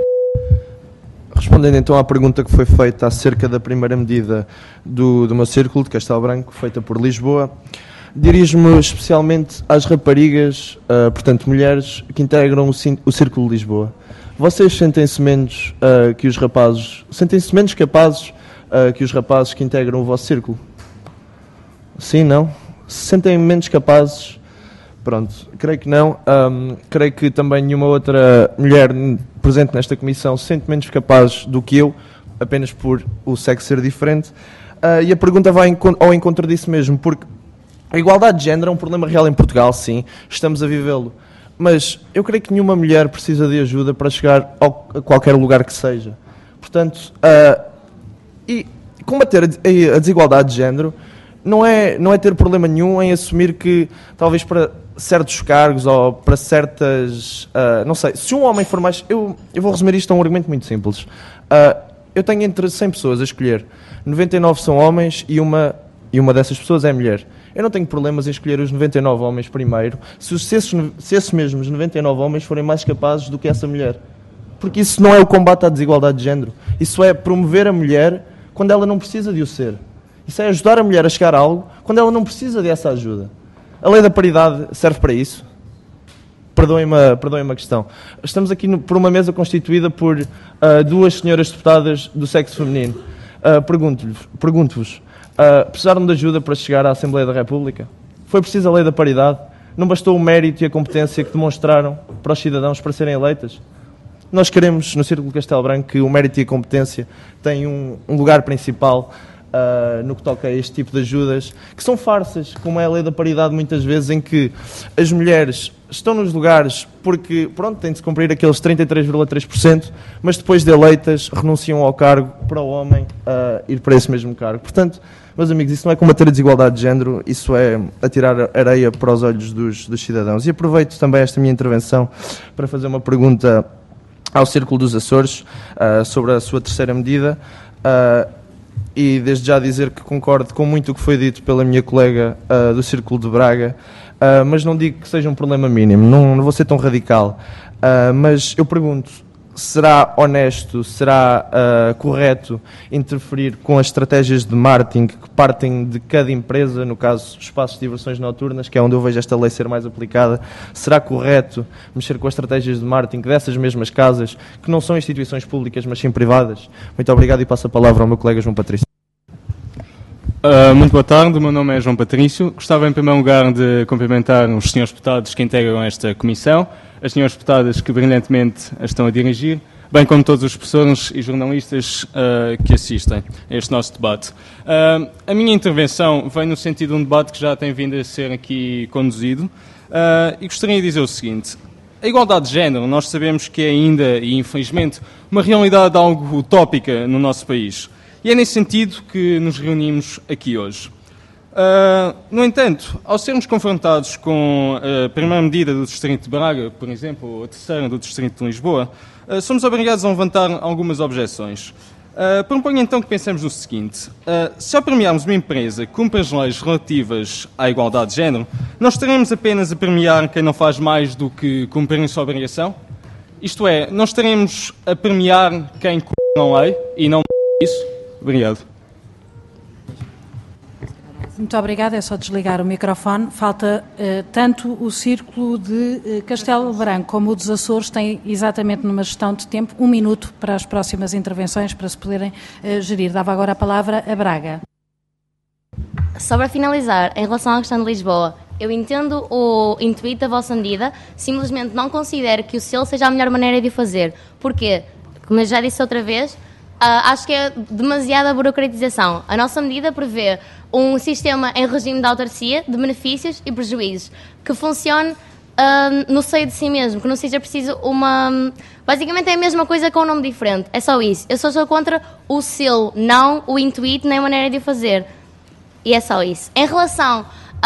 Speaker 11: Respondendo então à pergunta que foi feita acerca da primeira medida do meu círculo de Castelo Branco, feita por Lisboa, dirijo-me especialmente às raparigas, portanto mulheres, que integram o Círculo de Lisboa. Vocês sentem-se menos que os rapazes, sentem-se menos capazes que os rapazes que integram o vosso círculo? Sim, não? Se sentem menos capazes? Pronto, creio que não. Creio que também nenhuma outra mulher presente nesta comissão se sente menos capaz do que eu, apenas por o sexo ser diferente. E a pergunta vai ao encontro disso mesmo, porque a igualdade de género é um problema real em Portugal, sim, estamos a vivê-lo. Mas eu creio que nenhuma mulher precisa de ajuda para chegar a qualquer lugar que seja. Portanto, e combater a desigualdade de género não é ter problema nenhum em assumir que, talvez para certos cargos ou para certas... não sei, se um homem for mais... Eu vou resumir isto a um argumento muito simples. Eu tenho entre 100 pessoas a escolher. 99 são homens e uma dessas pessoas é mulher. Eu não tenho problemas em escolher os 99 homens primeiro, se esses mesmos 99 homens forem mais capazes do que essa mulher. Porque isso não é o combate à desigualdade de género. Isso é promover a mulher quando ela não precisa de o ser. Isso é ajudar a mulher a chegar a algo quando ela não precisa dessa ajuda. A lei da paridade serve para isso? Perdoem-me a questão. Estamos aqui por uma mesa constituída por duas senhoras deputadas do sexo feminino. Pergunto-vos, precisaram de ajuda para chegar à Assembleia da República? Foi preciso a lei da paridade? Não bastou o mérito e a competência que demonstraram para os cidadãos para serem eleitas? Nós queremos, no Círculo de Castelo Branco, que o mérito e a competência tenham um lugar principal no que toca a este tipo de ajudas, que são farsas, como é a lei da paridade muitas vezes, em que as mulheres estão nos lugares porque, pronto, têm de se cumprir aqueles 33,3%, mas depois de eleitas renunciam ao cargo para o homem ir para esse mesmo cargo. Portanto, meus amigos, isso não é combater a desigualdade de género, isso é atirar areia para os olhos dos cidadãos. E aproveito também esta minha intervenção para fazer uma pergunta ao Círculo dos Açores sobre a sua terceira medida e desde já dizer que concordo com muito o que foi dito pela minha colega do Círculo de Braga, mas não digo que seja um problema mínimo, não vou ser tão radical, mas eu pergunto, será honesto, será correto interferir com as estratégias de marketing que partem de cada empresa, no caso espaços de diversões noturnas, que é onde eu vejo esta lei ser mais aplicada? Será correto mexer com as estratégias de marketing dessas mesmas casas, que não são instituições públicas, mas sim privadas? Muito obrigado e passo a palavra ao meu colega João Patrício.
Speaker 18: Muito boa tarde, o meu nome é João Patrício. Gostava em primeiro lugar de cumprimentar os senhores deputados que integram esta comissão, as senhoras deputadas que brilhantemente a estão a dirigir, bem como todos os professores e jornalistas que assistem a este nosso debate. A minha intervenção vem no sentido de um debate que já tem vindo a ser aqui conduzido e gostaria de dizer o seguinte. A igualdade de género, nós sabemos que é ainda, e infelizmente, uma realidade algo utópica no nosso país. E é nesse sentido que nos reunimos aqui hoje. No entanto, ao sermos confrontados com a primeira medida do Distrito de Braga, por exemplo, ou a terceira do Distrito de Lisboa, somos obrigados a levantar algumas objeções. Proponho então que pensemos no seguinte: se ao premiarmos uma empresa que cumpre as leis relativas à igualdade de género, nós estaremos apenas a premiar quem não faz mais do que cumprir a sua obrigação? Isto é, nós estaremos a premiar quem cumpre a lei e não isso? Obrigado.
Speaker 1: Muito obrigada, é só desligar o microfone. Falta tanto o Círculo de Castelo Branco como o dos Açores têm exatamente numa gestão de tempo 1 minuto para as próximas intervenções, para se poderem gerir. Dava agora a palavra a Braga.
Speaker 5: Só para finalizar, em relação à questão de Lisboa, eu entendo o intuito da vossa medida, simplesmente não considero que o selo seja a melhor maneira de o fazer. Porquê? Como eu já disse outra vez, acho que é demasiada burocratização. A nossa medida prevê um sistema em regime de autarcia, de benefícios e prejuízos, que funcione no seio de si mesmo, que não seja preciso uma... Basicamente é a mesma coisa com um nome diferente, é só isso. Eu só sou contra o selo, não o intuito nem a maneira de o fazer. E é só isso. Em relação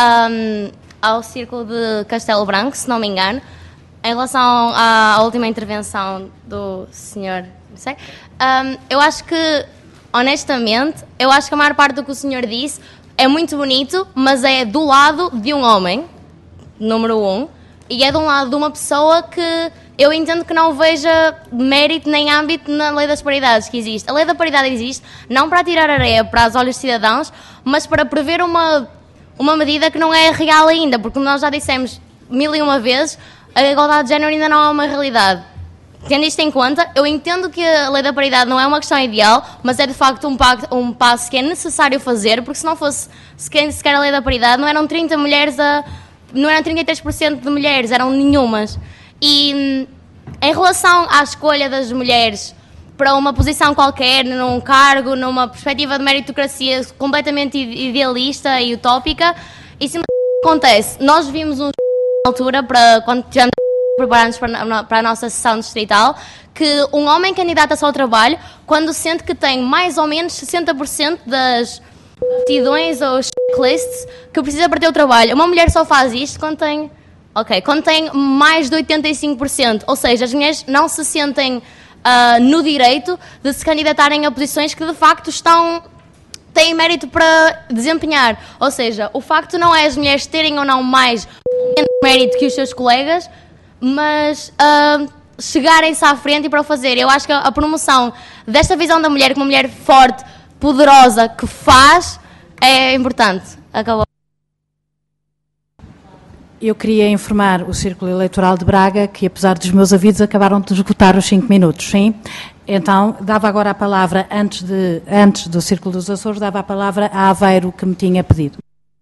Speaker 5: ao Círculo de Castelo Branco, se não me engano, em relação à última intervenção do senhor... Não sei, eu acho que, honestamente, eu acho que a maior parte do que o senhor disse é muito bonito, mas é do lado de um homem, número 1, e é de um lado de uma pessoa que eu entendo que não veja mérito nem âmbito na lei das paridades que existe. A lei da paridade existe não para tirar areia para os olhos dos cidadãos, mas para prever uma medida que não é real ainda, porque nós já dissemos 1001 vezes, a igualdade de género ainda não é uma realidade. Tendo isto em conta, eu entendo que a lei da paridade não é uma questão ideal, mas é de facto um passo que é necessário fazer, porque se não fosse sequer a lei da paridade, não eram 30 mulheres não eram 33% de mulheres, eram nenhumas. E em relação à escolha das mulheres para uma posição qualquer, num cargo, numa perspectiva de meritocracia completamente idealista e utópica, isso acontece. Nós vimos na altura, quando tivemos preparar-nos para a nossa sessão distrital, que um homem candidata-se ao trabalho quando sente que tem mais ou menos 60% das aptidões ou checklists que precisa para ter o trabalho. Uma mulher só faz isto quando tem mais de 85%, ou seja, as mulheres não se sentem no direito de se candidatarem a posições que de facto têm mérito para desempenhar. Ou seja, o facto não é as mulheres terem ou não mais mérito que os seus colegas, mas chegarem-se à frente e para o fazer. Eu acho que a promoção desta visão da mulher como uma mulher forte, poderosa, que faz, é importante. Acabou.
Speaker 1: Eu queria informar o Círculo Eleitoral de Braga que, apesar dos meus avisos, acabaram de esgotar os 5 minutos, sim? Então, dava agora a palavra, antes do Círculo dos Açores, dava a palavra a Aveiro, que me tinha pedido.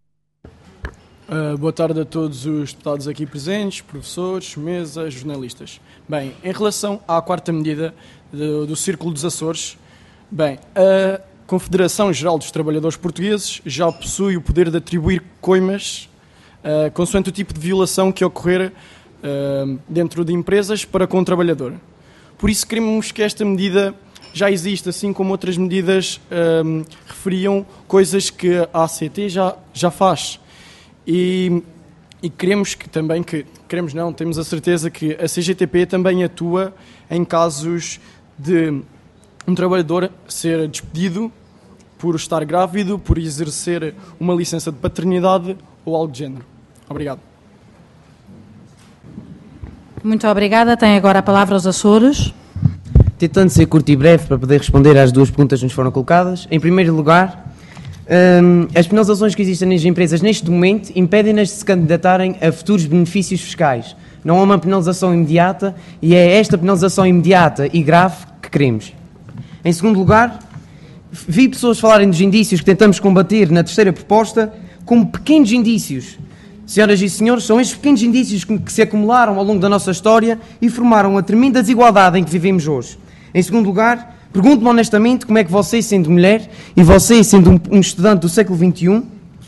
Speaker 19: Boa tarde a todos os deputados aqui presentes, professores, mesa, jornalistas. Bem, em relação à quarta medida do Círculo dos Açores, bem, a Confederação Geral dos Trabalhadores Portugueses já possui o poder de atribuir coimas consoante o tipo de violação que ocorrer dentro de empresas para com o trabalhador. Por isso queremos que esta medida já existe, assim como outras medidas referiam coisas que a ACT já faz. E queremos que também, temos a certeza que a CGTP também atua em casos de um trabalhador ser despedido por estar grávido, por exercer uma licença de paternidade ou algo de género. Obrigado.
Speaker 1: Muito obrigada. Tem agora a palavra aos Açores.
Speaker 12: Tentando ser curto e breve para poder responder às duas perguntas que nos foram colocadas. Em primeiro lugar, as penalizações que existem nas empresas neste momento impedem-nas de se candidatarem a futuros benefícios fiscais. Não há uma penalização imediata e é esta penalização imediata e grave que queremos. Em segundo lugar, vi pessoas falarem dos indícios que tentamos combater na terceira proposta como pequenos indícios. Senhoras e senhores, são estes pequenos indícios que se acumularam ao longo da nossa história e formaram a tremenda desigualdade em que vivemos hoje. Em segundo lugar, pergunto-me honestamente como é que você, sendo mulher, e você, sendo um estudante do século XXI,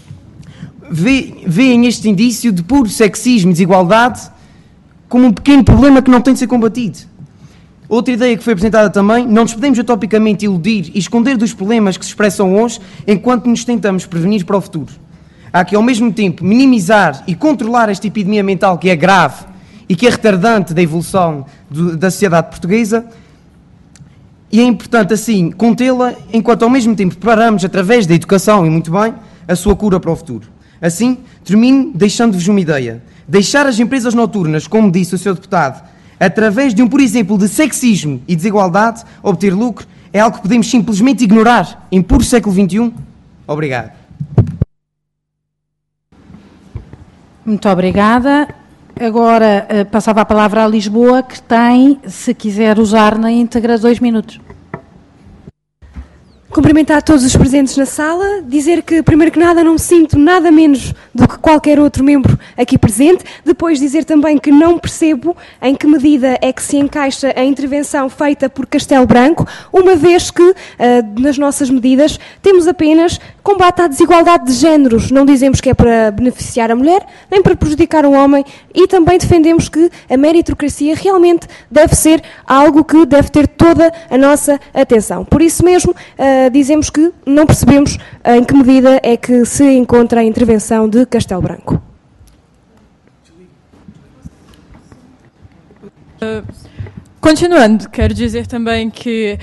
Speaker 12: vêem este indício de puro sexismo e desigualdade como um pequeno problema que não tem de ser combatido. Outra ideia que foi apresentada também, não nos podemos utopicamente iludir e esconder dos problemas que se expressam hoje enquanto nos tentamos prevenir para o futuro. Há que, ao mesmo tempo, minimizar e controlar esta epidemia mental que é grave e que é retardante da evolução da sociedade portuguesa, e é importante, assim, contê-la, enquanto ao mesmo tempo preparamos, através da educação, e muito bem, a sua cura para o futuro. Assim, termino deixando-vos uma ideia. Deixar as empresas noturnas, como disse o Sr. Deputado, através de um puro exemplo de sexismo e desigualdade, obter lucro, é algo que podemos simplesmente ignorar em puro século XXI? Obrigado.
Speaker 1: Muito obrigada. Agora passava a palavra a Lisboa, que tem, se quiser usar na íntegra, 2 minutos.
Speaker 8: Cumprimentar todos os presentes na sala, dizer que, primeiro que nada, não me sinto nada menos do que qualquer outro membro aqui presente. Depois dizer também que não percebo em que medida é que se encaixa a intervenção feita por Castelo Branco, uma vez que, nas nossas medidas, temos apenas combate à desigualdade de géneros. Não dizemos que é para beneficiar a mulher, nem para prejudicar o homem, e também defendemos que a meritocracia realmente deve ser algo que deve ter toda a nossa atenção. Por isso mesmo, dizemos que não percebemos em que medida é que se encontra a intervenção de Castelo Branco.
Speaker 20: Continuando, quero dizer também que,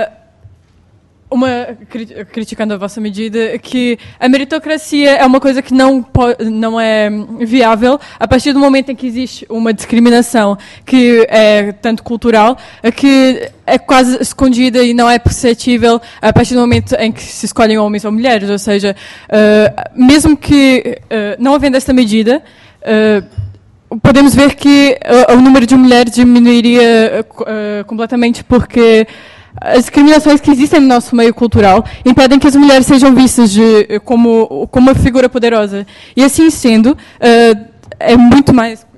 Speaker 20: criticando a vossa medida, que a meritocracia é uma coisa que não é viável a partir do momento em que existe uma discriminação que é tanto cultural, que é quase escondida e não é perceptível a partir do momento em que se escolhem homens ou mulheres. Ou seja, mesmo que não havendo esta medida, podemos ver que o número de mulheres diminuiria completamente, porque as discriminações que existem no nosso meio cultural impedem que as mulheres sejam vistas como uma figura poderosa. E assim sendo, é muito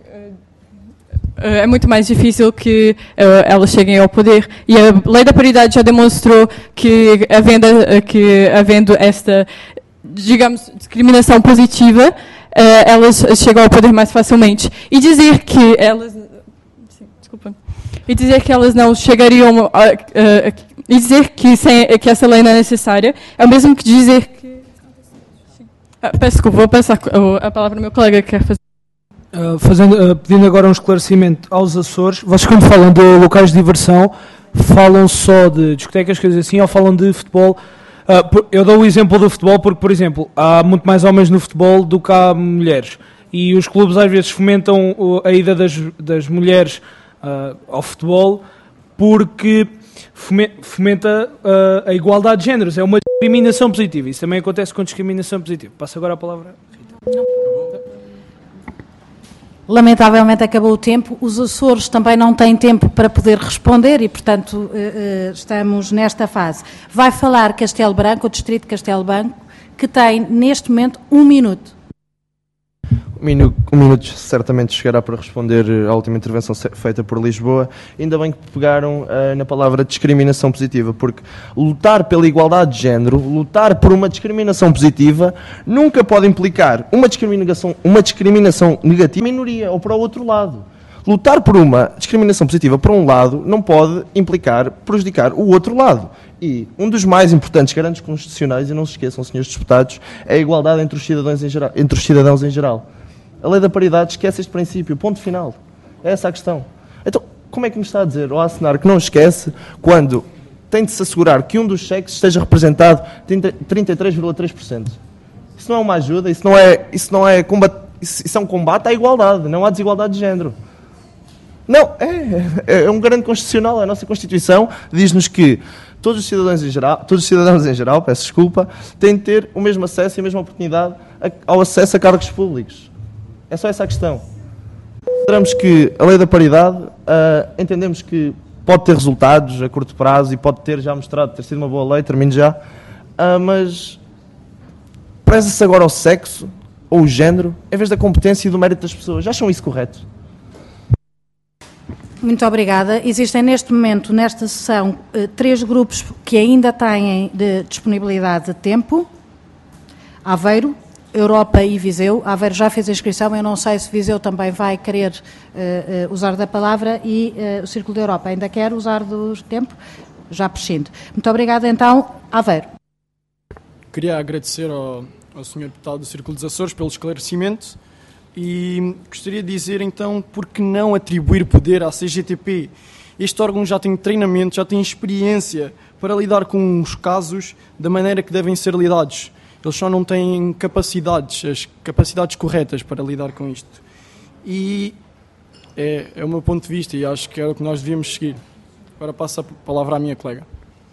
Speaker 20: mais difícil que elas cheguem ao poder. E a lei da paridade já demonstrou que havendo esta, digamos, discriminação positiva, elas chegam ao poder mais facilmente. E dizer que elas... E dizer que elas não chegariam e dizer que essa lei não é necessária é o mesmo que dizer que... peço desculpa, vou passar a palavra ao meu colega que quer fazer.
Speaker 7: Pedindo agora um esclarecimento aos Açores, vocês quando falam de locais de diversão, falam só de discotecas, coisas assim, ou falam de futebol? Eu dou o exemplo do futebol porque, por exemplo, há muito mais homens no futebol do que há mulheres. E os clubes às vezes fomentam a ida das mulheres ao futebol porque fomenta a igualdade de géneros. É uma discriminação positiva. Isso também acontece com discriminação positiva. Passo agora a palavra a Rita.
Speaker 1: Lamentavelmente acabou o tempo, os Açores também não têm tempo para poder responder e, portanto, estamos nesta fase. Vai falar Castelo Branco, o Distrito de Castelo Branco, que tem, neste momento, 1 minuto.
Speaker 11: Um minuto certamente chegará para responder à última intervenção feita por Lisboa. Ainda bem que pegaram na palavra discriminação positiva, porque lutar pela igualdade de género, lutar por uma discriminação positiva, nunca pode implicar uma discriminação negativa à minoria ou para o outro lado. Lutar por uma discriminação positiva para um lado não pode implicar prejudicar o outro lado. E um dos mais importantes garantes constitucionais, e não se esqueçam, senhores deputados, é a igualdade entre os cidadãos em geral. A lei da paridade esquece este princípio, ponto final. É essa a questão. Então, como é que me está a dizer ou a assinar que não esquece quando tem de se assegurar que um dos sexos esteja representado 33,3%? Isso não é uma ajuda, isso é um combate à igualdade, não à desigualdade de género. Não, é um garante constitucional. A nossa Constituição diz-nos que todos os cidadãos em geral, peço desculpa, têm de ter o mesmo acesso e a mesma oportunidade ao acesso a cargos públicos. É só essa a questão. Consideramos que a lei da paridade, entendemos que pode ter resultados a curto prazo e pode ter já mostrado ter sido uma boa lei, termino já, mas preza-se agora ao sexo ou o género em vez da competência e do mérito das pessoas. Acham isso correto?
Speaker 1: Muito obrigada. Existem neste momento, nesta sessão, 3 grupos que ainda têm de disponibilidade de tempo. Aveiro, Europa e Viseu. Aveiro já fez a inscrição, eu não sei se Viseu também vai querer usar da palavra e o Círculo da Europa ainda quer usar do tempo, já prescindo. Muito obrigada então, Aveiro.
Speaker 19: Queria agradecer ao Sr. Deputado do Círculo dos Açores pelo esclarecimento e gostaria de dizer então, por que não atribuir poder à CGTP? Este órgão já tem treinamento, já tem experiência para lidar com os casos da maneira que devem ser lidados. Eles só não têm as capacidades corretas para lidar com isto. E é o meu ponto de vista e acho que é o que nós devíamos seguir. Agora passo a palavra à minha colega.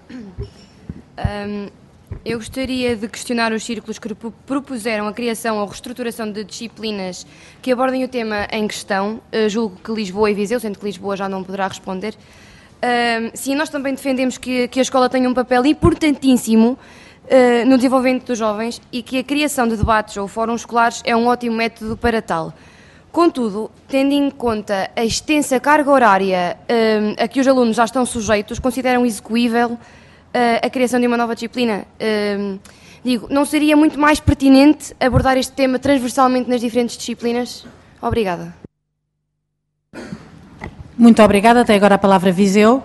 Speaker 13: Eu gostaria de questionar os círculos que propuseram a criação ou reestruturação de disciplinas que abordem o tema em questão. Julgo que Lisboa e Viseu, sendo que Lisboa já não poderá responder. Sim, nós também defendemos que a escola tenha um papel importantíssimo no desenvolvimento dos jovens e que a criação de debates ou fóruns escolares é um ótimo método para tal. Contudo, tendo em conta a extensa carga horária a que os alunos já estão sujeitos, consideram execuível a criação de uma nova disciplina? Não seria muito mais pertinente abordar este tema transversalmente nas diferentes disciplinas? Obrigada.
Speaker 1: Muito obrigada. Tem agora a palavra Viseu.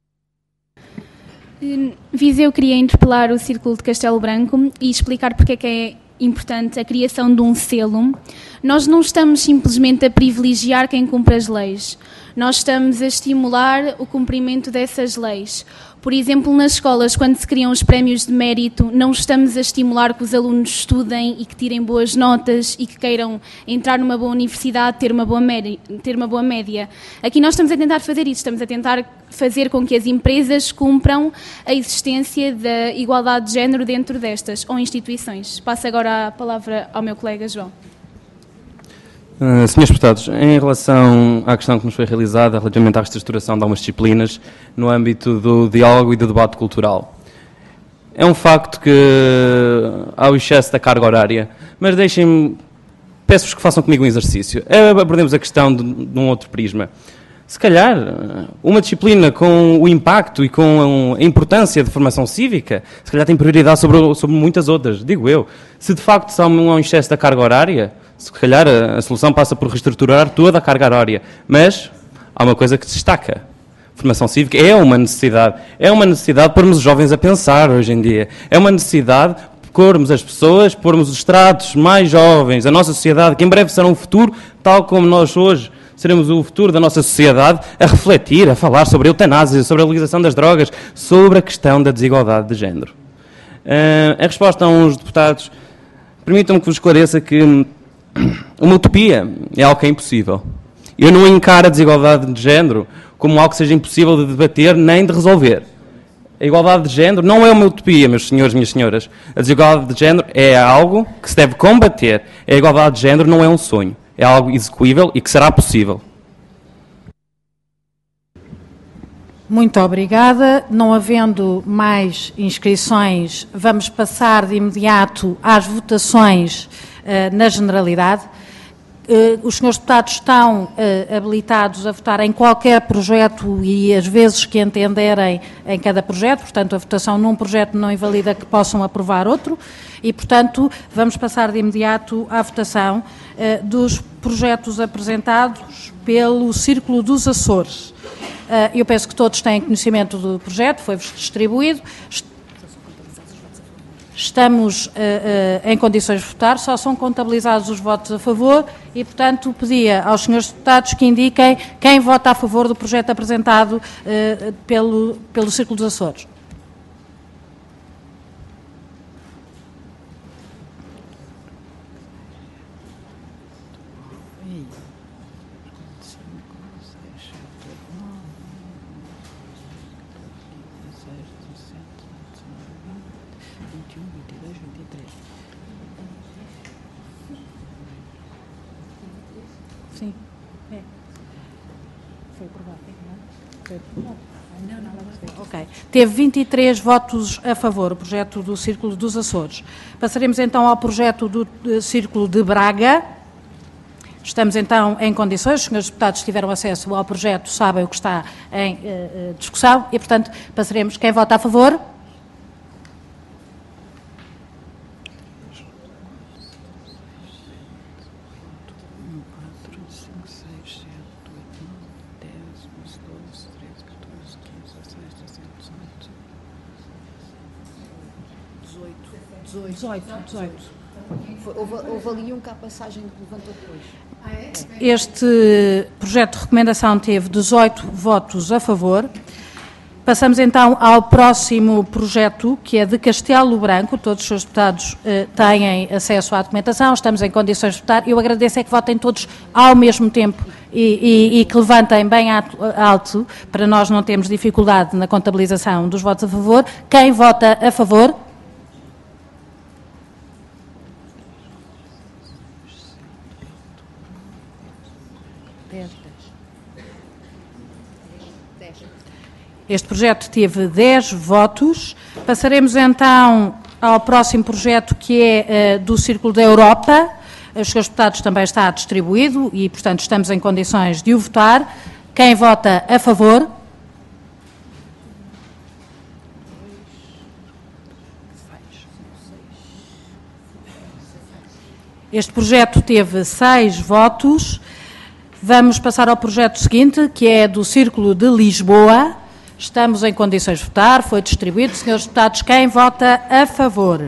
Speaker 9: Viseu queria interpelar o Círculo de Castelo Branco e explicar porque é que é importante a criação de um selo. Nós não estamos simplesmente a privilegiar quem cumpre as leis. Nós estamos a estimular o cumprimento dessas leis. Por exemplo, nas escolas, quando se criam os prémios de mérito, não estamos a estimular que os alunos estudem e que tirem boas notas e que queiram entrar numa boa universidade, ter uma boa média. Aqui nós estamos a tentar fazer isso, estamos a tentar fazer com que as empresas cumpram a existência da igualdade de género dentro destas ou instituições. Passo agora a palavra ao meu colega João.
Speaker 10: Senhores deputados, em relação à questão que nos foi realizada relativamente à reestruturação de algumas disciplinas no âmbito do diálogo e do debate cultural, é um facto que há o excesso da carga horária, mas peço-vos que façam comigo um exercício. Abordemos a questão de um outro prisma. Se calhar, uma disciplina com o impacto e com a importância de formação cívica, se calhar tem prioridade sobre muitas outras, digo eu. Se de facto há um excesso da carga horária, se calhar a solução passa por reestruturar toda a carga horária. Mas há uma coisa que se destaca. Formação cívica é uma necessidade. É uma necessidade pormos os jovens a pensar hoje em dia. É uma necessidade pormos as pessoas, pormos os estratos mais jovens, a nossa sociedade, que em breve será um futuro, tal como nós hoje seremos o futuro da nossa sociedade, a refletir, a falar sobre a eutanásia, sobre a legalização das drogas, sobre a questão da desigualdade de género. Em resposta a uns deputados, permitam-me que vos esclareça que uma utopia é algo que é impossível. Eu não encaro a desigualdade de género como algo que seja impossível de debater nem de resolver. A igualdade de género não é uma utopia, meus senhores e minhas senhoras. A desigualdade de género é algo que se deve combater. A igualdade de género não é um sonho. é algo execuível e que será possível.
Speaker 1: Muito obrigada. Não havendo mais inscrições, vamos passar de imediato às votações na generalidade. Os senhores deputados estão habilitados a votar em qualquer projeto e as vezes que entenderem em cada projeto, portanto a votação num projeto não invalida que possam aprovar outro e, portanto, vamos passar de imediato à votação dos projetos apresentados pelo Círculo dos Açores. Eu penso que todos têm conhecimento do projeto, foi-vos distribuído. Estamos em condições de votar, só são contabilizados os votos a favor e, portanto, pedia aos senhores deputados que indiquem quem vota a favor do projeto apresentado pelo Círculo dos Açores. Sim, foi aprovado. Foi aprovado. Ok. Teve 23 votos a favor, o projeto do Círculo dos Açores. Passaremos então ao projeto do Círculo de Braga. Estamos então em condições, os senhores deputados tiveram acesso ao projeto, sabem o que está em discussão e, portanto, passaremos. Quem vota a favor?
Speaker 2: Houve ali um que a passagem que levantou depois.
Speaker 1: Este projeto de recomendação teve 18 votos a favor. Passamos então ao próximo projeto, que é de Castelo Branco. Todos os seus deputados têm acesso à documentação, estamos em condições de votar. Eu agradeço é que votem todos ao mesmo tempo e que levantem bem alto, para nós não termos dificuldade na contabilização dos votos a favor. Quem vota a favor? Este projeto teve 10 votos. Passaremos então ao próximo projeto, que é do Círculo da Europa. Os seus deputados também está distribuído e, portanto, estamos em condições de o votar. Quem vota a favor? Este projeto teve 6 votos. Vamos passar ao projeto seguinte, que é do Círculo de Lisboa. Estamos em condições de votar, foi distribuído. Senhores deputados, quem vota a favor?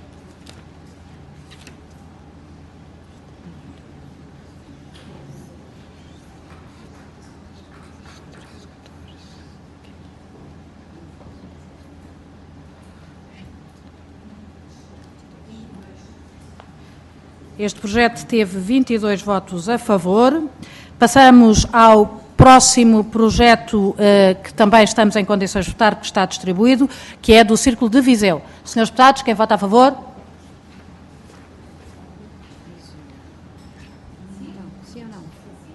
Speaker 1: Este projeto teve 22 votos a favor. Passamos ao próximo projeto, que também estamos em condições de votar, que está distribuído, que é do Círculo de Viseu. Senhores deputados, quem vota a favor?
Speaker 2: Sim ou não?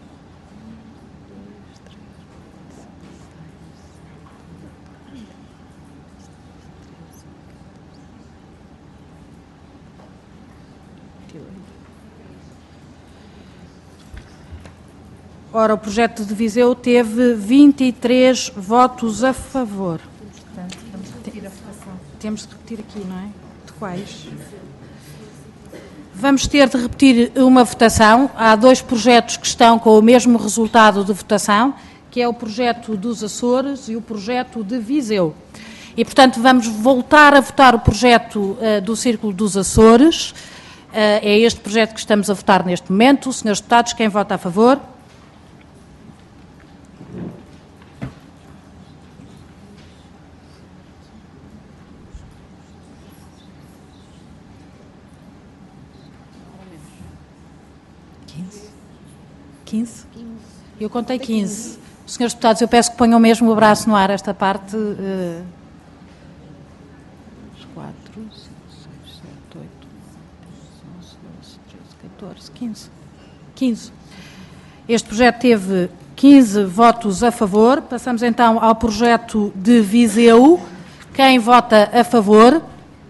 Speaker 1: Ora, o projeto de Viseu teve 23 votos a favor. Portanto, temos de repetir aqui, não é? De quais? Vamos ter de repetir uma votação. Há 2 projetos que estão com o mesmo resultado de votação, que é o projeto dos Açores e o projeto de Viseu. E, portanto, vamos voltar a votar o projeto do Círculo dos Açores. É este projeto que estamos a votar neste momento. Senhores deputados, quem vota a favor? Eu contei 15. Senhores deputados, eu peço que ponham mesmo o braço no ar, esta parte. 4, 5, 6, 7, 8, 9, 10, 11, 12, 13, 14, 15. 15. Este projeto teve 15 votos a favor. Passamos então ao projeto de Viseu. Quem vota a favor?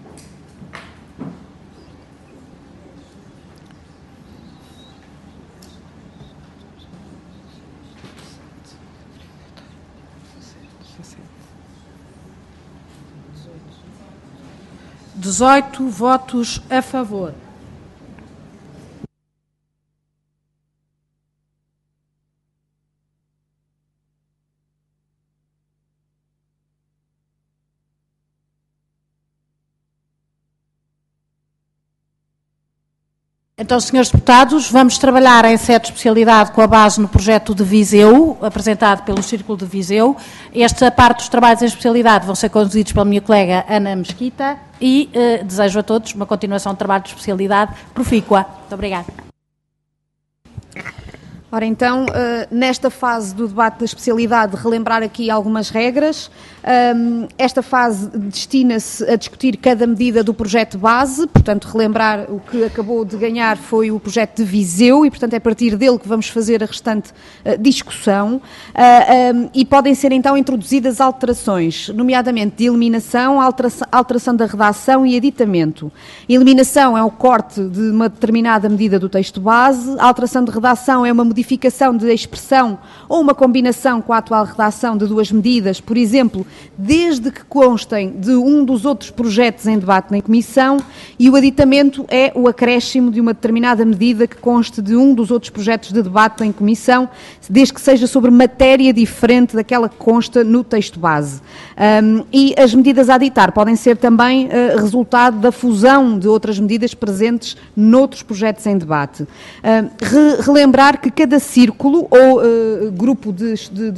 Speaker 1: Dezoito votos a favor. Então, senhores deputados, vamos trabalhar em sede de especialidade com a base no projeto de Viseu, apresentado pelo Círculo de Viseu. Esta parte dos trabalhos em especialidade vão ser conduzidos pela minha colega Ana Mesquita e desejo a todos uma continuação de trabalho de especialidade profícua. Muito obrigada.
Speaker 2: Ora então, nesta fase do debate da especialidade, relembrar aqui algumas regras. Esta fase destina-se a discutir cada medida do projeto base, portanto, relembrar o que acabou de ganhar foi o projeto de Viseu e, portanto, é a partir dele que vamos fazer a restante discussão. E podem ser então introduzidas alterações, nomeadamente de eliminação, alteração da redação e aditamento. Eliminação é o corte de uma determinada medida do texto base, a alteração de redação é uma modificação de expressão ou uma combinação com a atual redação de duas medidas, por exemplo, desde que constem de um dos outros projetos em debate na Comissão, e o aditamento é o acréscimo de uma determinada medida que conste de um dos outros projetos de debate em Comissão, desde que seja sobre matéria diferente daquela que consta no texto base. E as medidas a aditar podem ser também resultado da fusão de outras medidas presentes noutros projetos em debate. Relembrar que cada círculo ou grupo de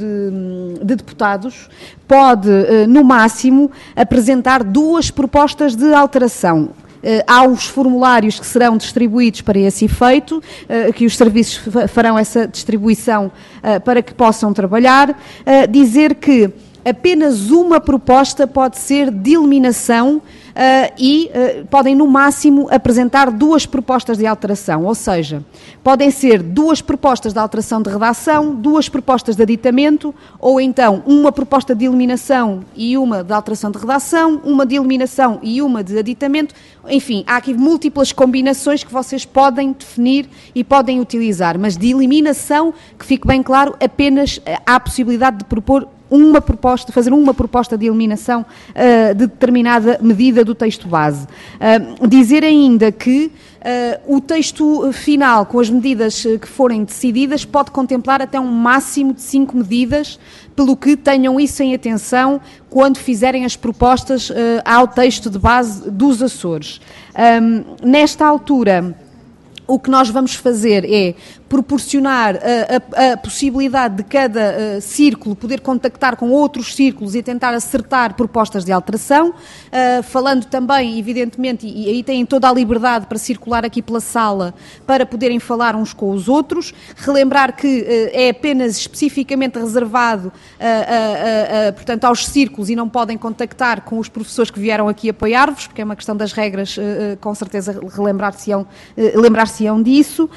Speaker 2: deputados pode, no máximo, apresentar duas propostas de alteração. Há os formulários que serão distribuídos para esse efeito, que os serviços farão essa distribuição para que possam trabalhar. Dizer que apenas uma proposta pode ser de eliminação e podem, no máximo, apresentar duas propostas de alteração, ou seja, podem ser duas propostas de alteração de redação, duas propostas de aditamento, ou então uma proposta de eliminação e uma de alteração de redação, uma de eliminação e uma de aditamento. Enfim, há aqui múltiplas combinações que vocês podem definir e podem utilizar, mas de eliminação, que fique bem claro, apenas há a possibilidade de propor uma proposta, fazer uma proposta de eliminação de determinada medida do texto base. Dizer ainda que o texto final, com as medidas que forem decididas, pode contemplar até um máximo de 5 medidas, pelo que tenham isso em atenção quando fizerem as propostas ao texto de base dos Açores. Nesta altura, o que nós vamos fazer é proporcionar a possibilidade de cada círculo poder contactar com outros círculos e tentar acertar propostas de alteração, falando também, evidentemente, e aí têm toda a liberdade para circular aqui pela sala, para poderem falar uns com os outros. Relembrar que é apenas especificamente reservado, portanto, aos círculos e não podem contactar com os professores que vieram aqui apoiar-vos, porque é uma questão das regras, com certeza lembrar-se-ão disso.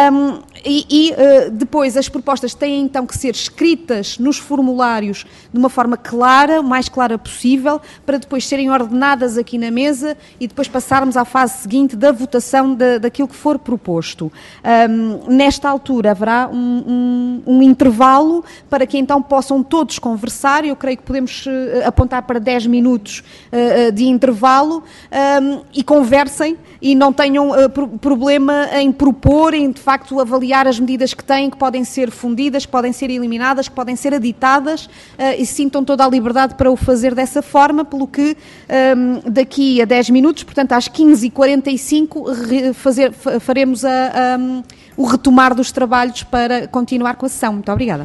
Speaker 2: Depois as propostas têm então que ser escritas nos formulários de uma forma clara, o mais clara possível, para depois serem ordenadas aqui na mesa e depois passarmos à fase seguinte da votação daquilo que for proposto. Nesta altura haverá um intervalo para que então possam todos conversar. Eu creio que podemos apontar para 10 minutos de intervalo e conversem e não tenham problema em propor, em de facto avaliar as medidas que têm, que podem ser fundidas, que podem ser eliminadas, que podem ser aditadas, e sintam toda a liberdade para o fazer dessa forma, pelo que daqui a 10 minutos, portanto às 15h45, faremos o retomar dos trabalhos para continuar com a sessão. Muito obrigada.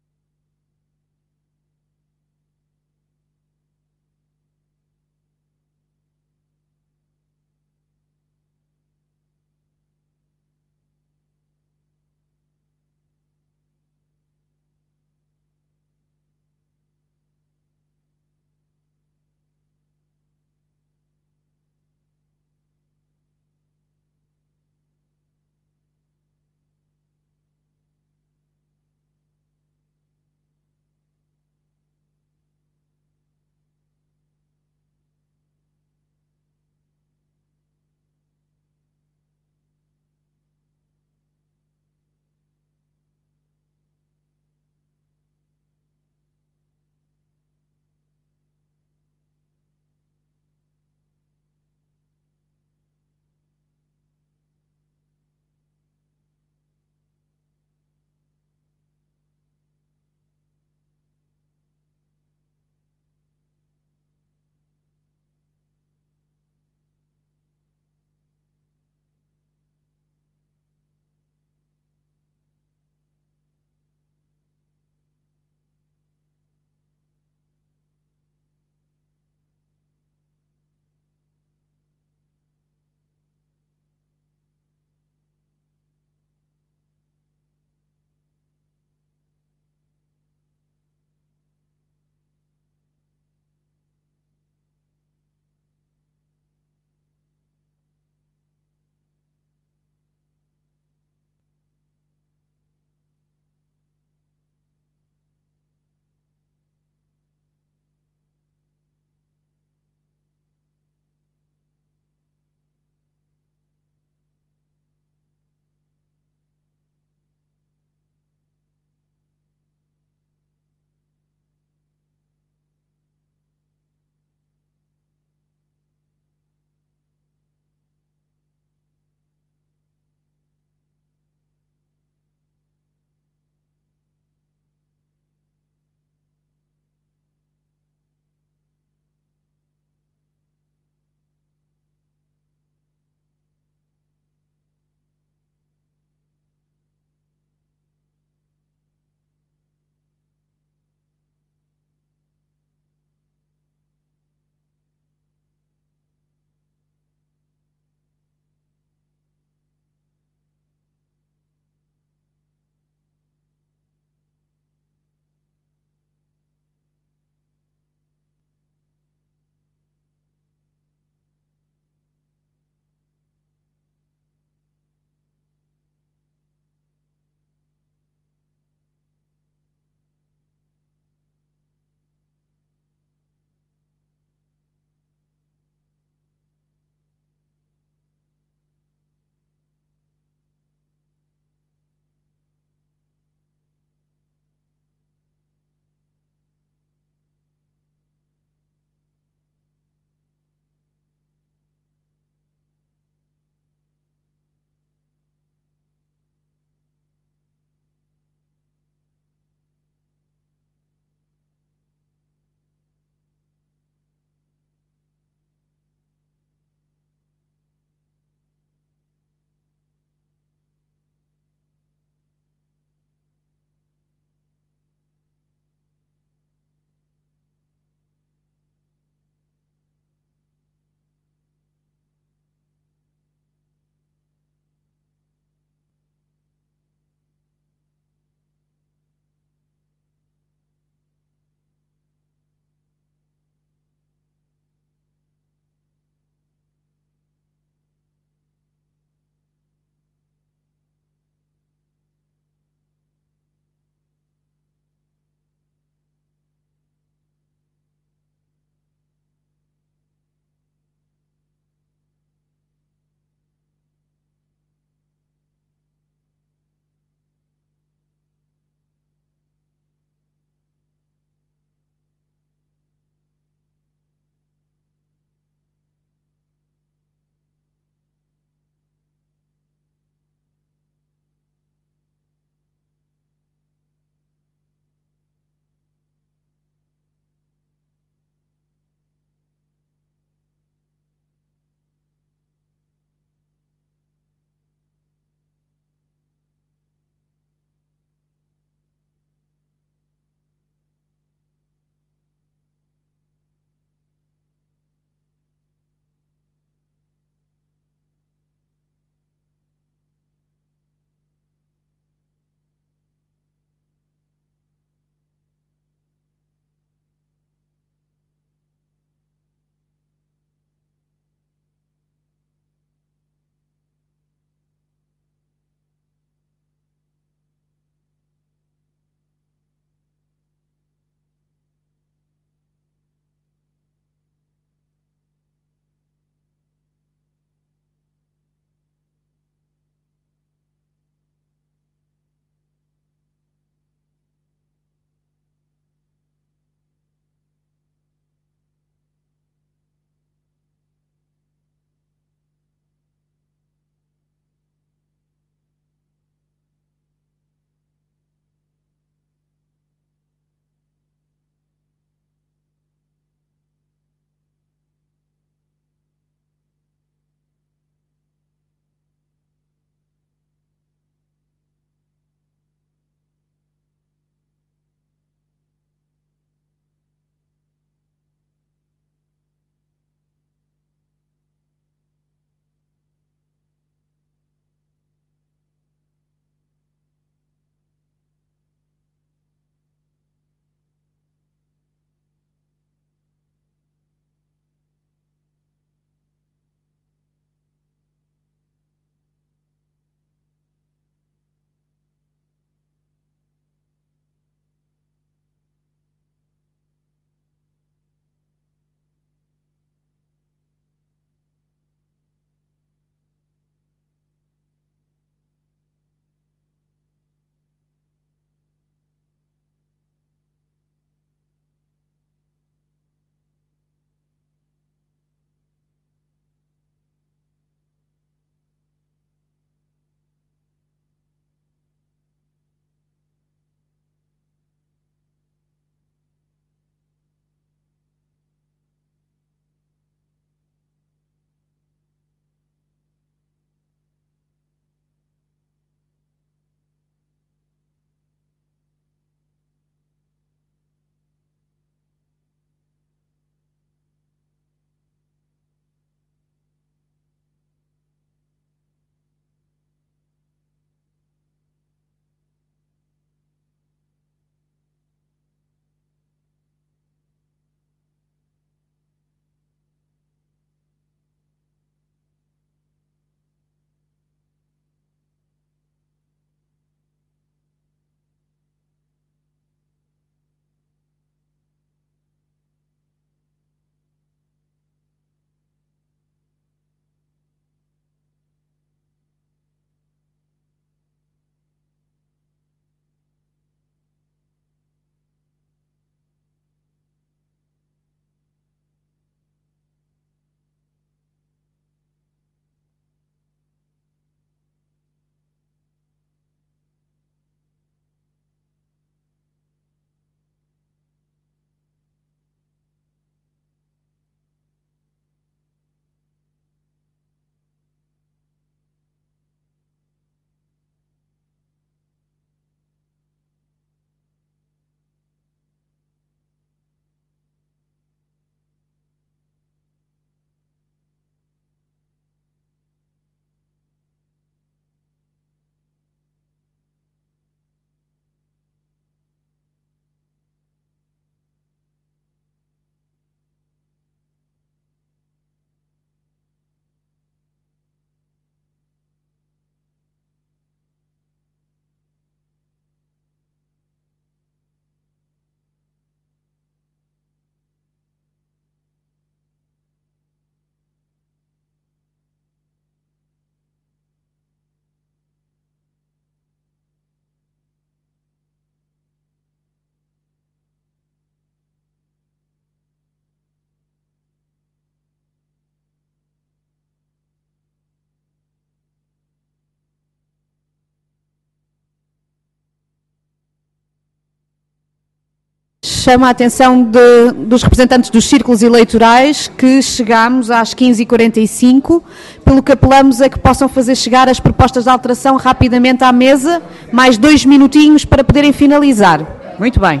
Speaker 2: chamo a atenção dos representantes dos círculos eleitorais que chegámos às 15h45, pelo que apelamos a que possam fazer chegar as propostas de alteração rapidamente à mesa, mais 2 minutinhos para poderem finalizar. Muito bem.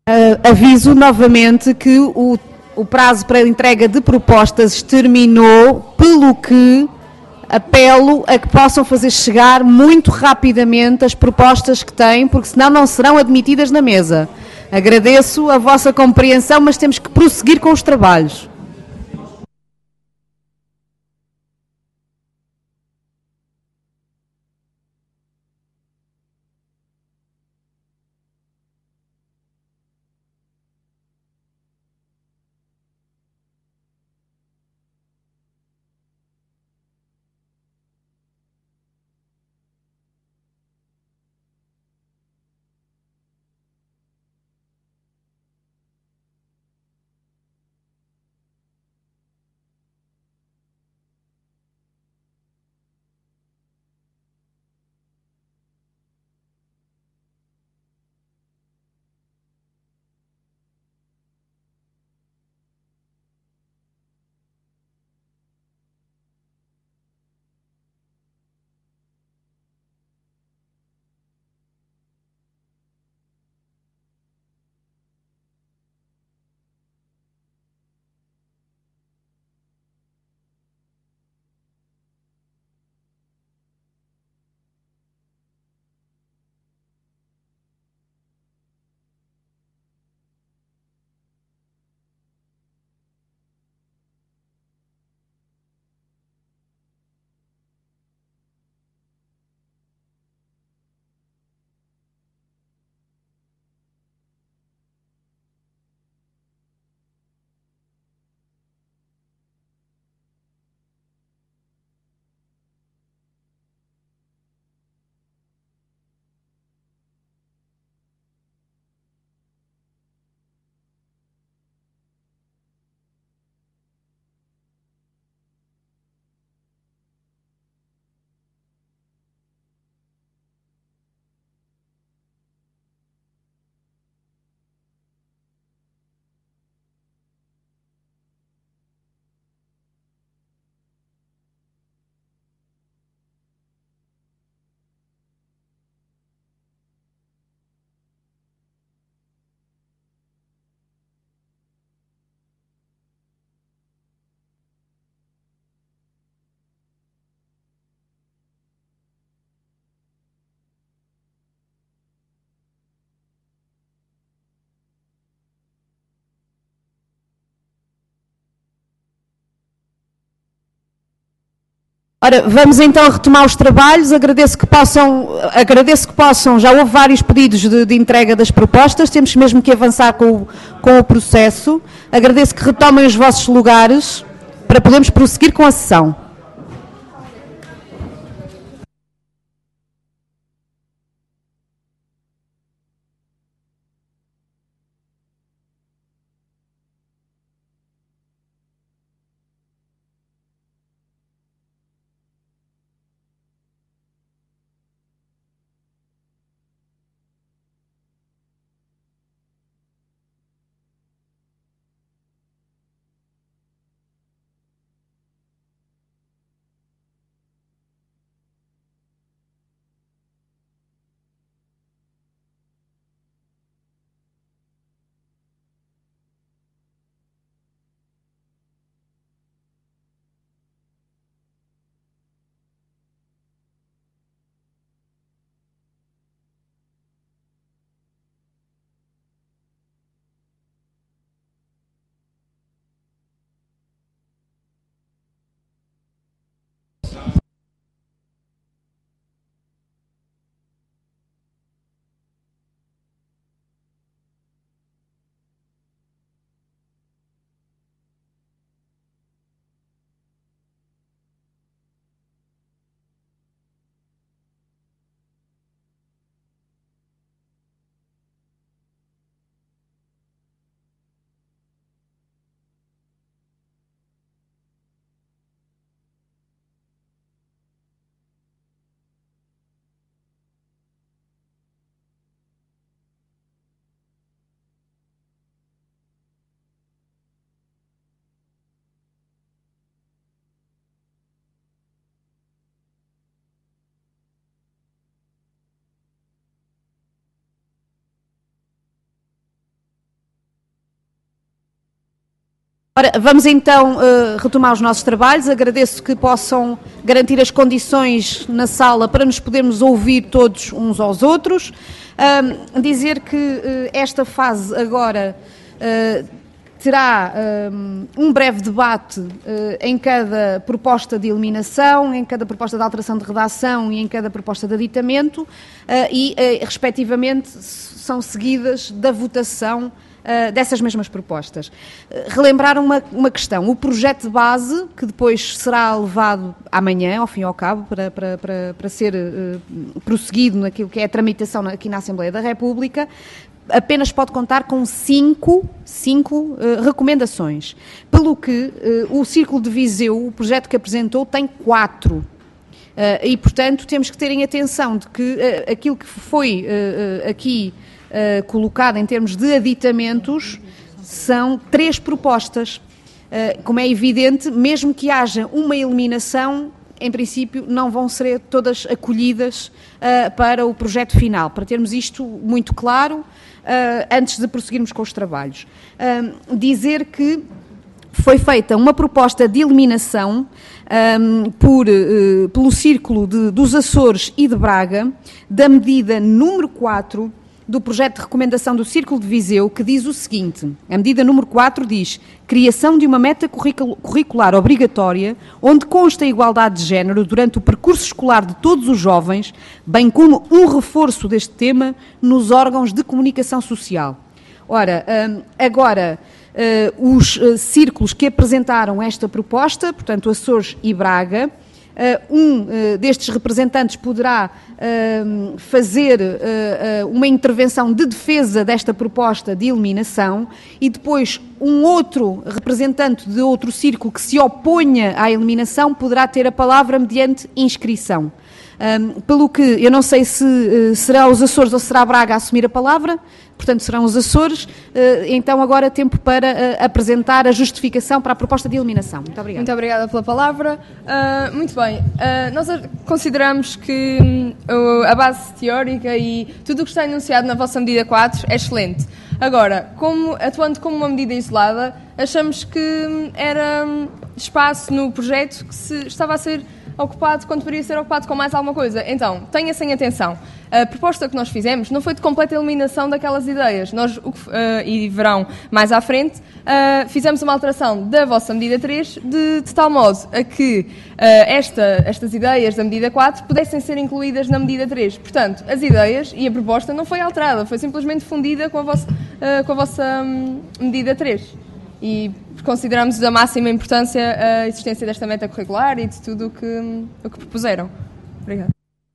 Speaker 2: Aviso novamente que o prazo para a entrega de propostas terminou, pelo que apelo a que possam fazer chegar muito rapidamente as propostas que têm, porque senão não serão admitidas na mesa. Agradeço a vossa compreensão, mas temos que prosseguir com os trabalhos. Ora, vamos então retomar os trabalhos. Agradeço que possam, já houve vários pedidos de entrega das propostas, temos mesmo que avançar com o processo. Agradeço que retomem os vossos lugares para podermos prosseguir com a sessão. Ora, vamos então retomar os nossos trabalhos. Agradeço que possam garantir as condições na sala para nos podermos ouvir todos uns aos outros. Dizer que esta fase agora terá um breve debate em cada proposta de eliminação, em cada proposta de alteração de redação e em cada proposta de aditamento e, respectivamente, são seguidas da votação dessas mesmas propostas. Relembrar uma questão, o projeto de base, que depois será levado amanhã, ao fim e ao cabo, para ser prosseguido naquilo que é a tramitação aqui na Assembleia da República, apenas pode contar com cinco recomendações, pelo que o Círculo de Viseu, o projeto que apresentou, tem 4. E, portanto, temos que ter em atenção de que aquilo que foi aqui colocado em termos de aditamentos são 3 propostas. Como é evidente, mesmo que haja uma eliminação, em princípio não vão ser todas acolhidas para o projeto final, para termos isto muito claro antes de prosseguirmos com os trabalhos. Dizer que foi feita uma proposta de eliminação pelo Círculo dos Açores e de Braga da medida número 4 do projeto de recomendação do Círculo de Viseu, que diz o seguinte: a medida número 4 diz: criação de uma meta curricular obrigatória, onde consta a igualdade de género durante o percurso escolar de todos os jovens, bem como um reforço deste tema nos órgãos de comunicação social. Ora, agora, os círculos que apresentaram esta proposta, portanto, Açores e Braga, destes representantes poderá fazer uma intervenção de defesa desta proposta de eliminação e depois um outro representante de outro círculo que se oponha à eliminação poderá ter a palavra mediante inscrição. Pelo que eu não sei se será os Açores ou será Braga a assumir a palavra, portanto serão os Açores, então agora tempo para apresentar a justificação para a proposta de eliminação. Muito obrigada.
Speaker 3: Muito obrigada pela palavra. Muito bem, nós consideramos que a base teórica e tudo o que está enunciado na vossa medida 4 é excelente. Agora, atuando como uma medida isolada, achamos que era espaço no projeto que estava a ser ocupado quando poderia ser ocupado com mais alguma coisa. Então, tenha-se em atenção. A proposta que nós fizemos não foi de completa eliminação daquelas ideias. Nós, e verão mais à frente, fizemos uma alteração da vossa medida 3 de tal modo a que estas ideias da medida 4 pudessem ser incluídas na medida 3. Portanto, as ideias e a proposta não foi alterada, foi simplesmente fundida com a vossa medida 3. E consideramos da máxima importância a existência desta meta curricular e de tudo o que propuseram. Obrigada.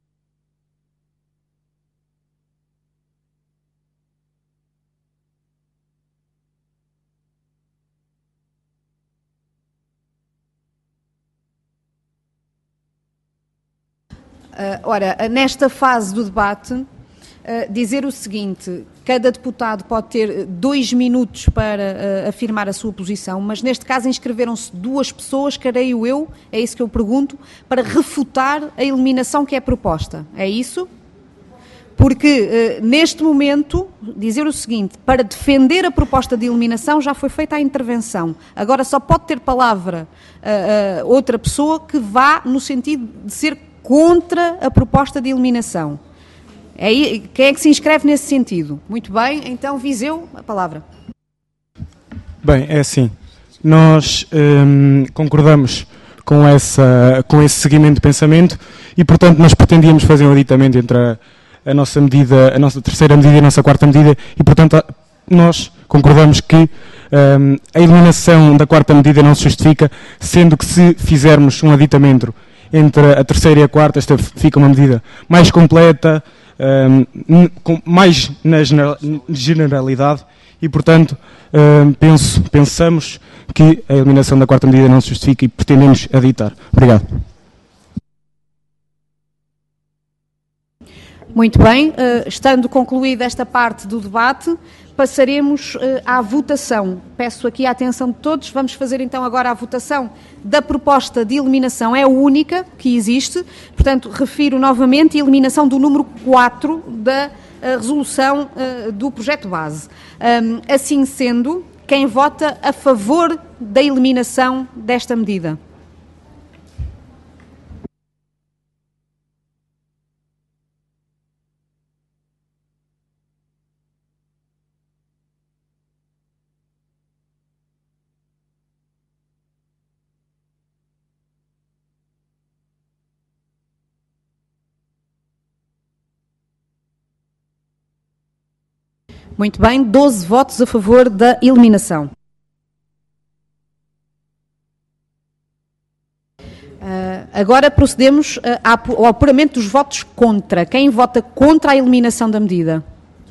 Speaker 2: Ora, nesta fase do debate, dizer o seguinte: cada deputado pode ter 2 minutos para afirmar a sua posição, mas neste caso inscreveram-se 2 pessoas, creio eu, é isso que eu pergunto, para refutar a eliminação que é proposta. É isso? Porque neste momento, dizer o seguinte: para defender a proposta de eliminação já foi feita a intervenção. Agora só pode ter palavra outra pessoa que vá no sentido de ser contra a proposta de eliminação. Quem é que se inscreve nesse sentido? Muito bem, então Viseu, a palavra.
Speaker 14: Bem, é assim, nós concordamos com esse seguimento de pensamento e, portanto, nós pretendíamos fazer um aditamento entre a nossa medida, a nossa terceira medida e a nossa quarta medida e, portanto, nós concordamos que a eliminação da quarta medida não se justifica, sendo que se fizermos um aditamento entre a terceira e a quarta, esta fica uma medida mais completa, mais na generalidade e, portanto, pensamos que a eliminação da quarta medida não se justifica e pretendemos aditar. Obrigado.
Speaker 2: Muito bem, estando concluída esta parte do debate, passaremos à votação. Peço aqui a atenção de todos. Vamos fazer então agora a votação da proposta de eliminação. É a única que existe. Portanto, refiro novamente a eliminação do número 4 da resolução do projeto base. Assim sendo, quem vota a favor da eliminação desta medida? Muito bem, 12 votos a favor da eliminação. Agora procedemos ao apuramento dos votos contra. Quem vota contra a eliminação da medida?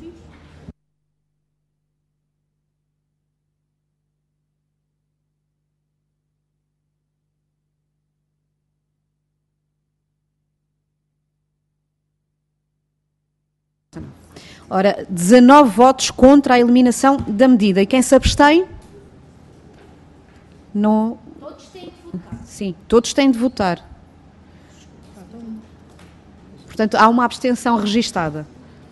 Speaker 2: Ora, 19 votos contra a eliminação da medida. E quem se abstém? Não. Todos têm de votar. Sim, todos têm de votar. Portanto, há uma abstenção registada.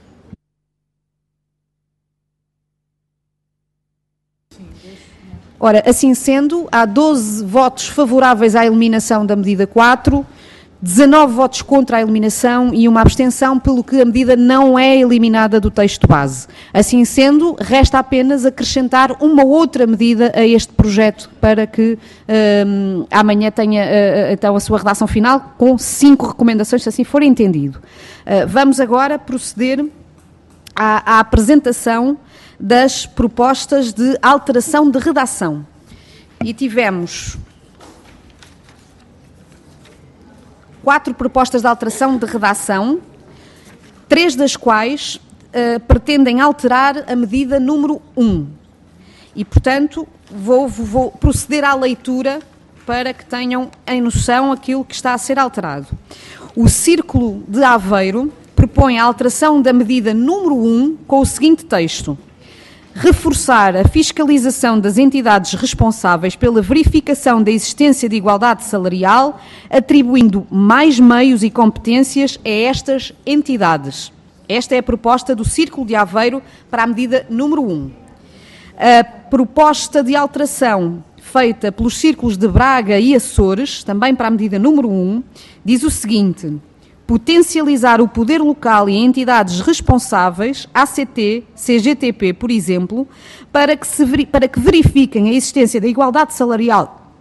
Speaker 2: Ora, assim sendo, há 12 votos favoráveis à eliminação da medida 4, 19 votos contra a eliminação e uma abstenção, pelo que a medida não é eliminada do texto base. Assim sendo, resta apenas acrescentar uma outra medida a este projeto para que amanhã tenha então a sua redação final com 5 recomendações, se assim for entendido. Vamos agora proceder à apresentação das propostas de alteração de redação. E tivemos 4 propostas de alteração de redação, 3 das quais pretendem alterar a medida número 1. E, portanto, vou proceder à leitura para que tenham em noção aquilo que está a ser alterado. O Círculo de Aveiro propõe a alteração da medida número 1 com o seguinte texto: reforçar a fiscalização das entidades responsáveis pela verificação da existência de igualdade salarial, atribuindo mais meios e competências a estas entidades. Esta é a proposta do Círculo de Aveiro para a medida número 1. A proposta de alteração feita pelos Círculos de Braga e Açores, também para a medida número 1, diz o seguinte: potencializar o poder local e entidades responsáveis, ACT, CGTP, por exemplo, para que verifiquem a existência da igualdade salarial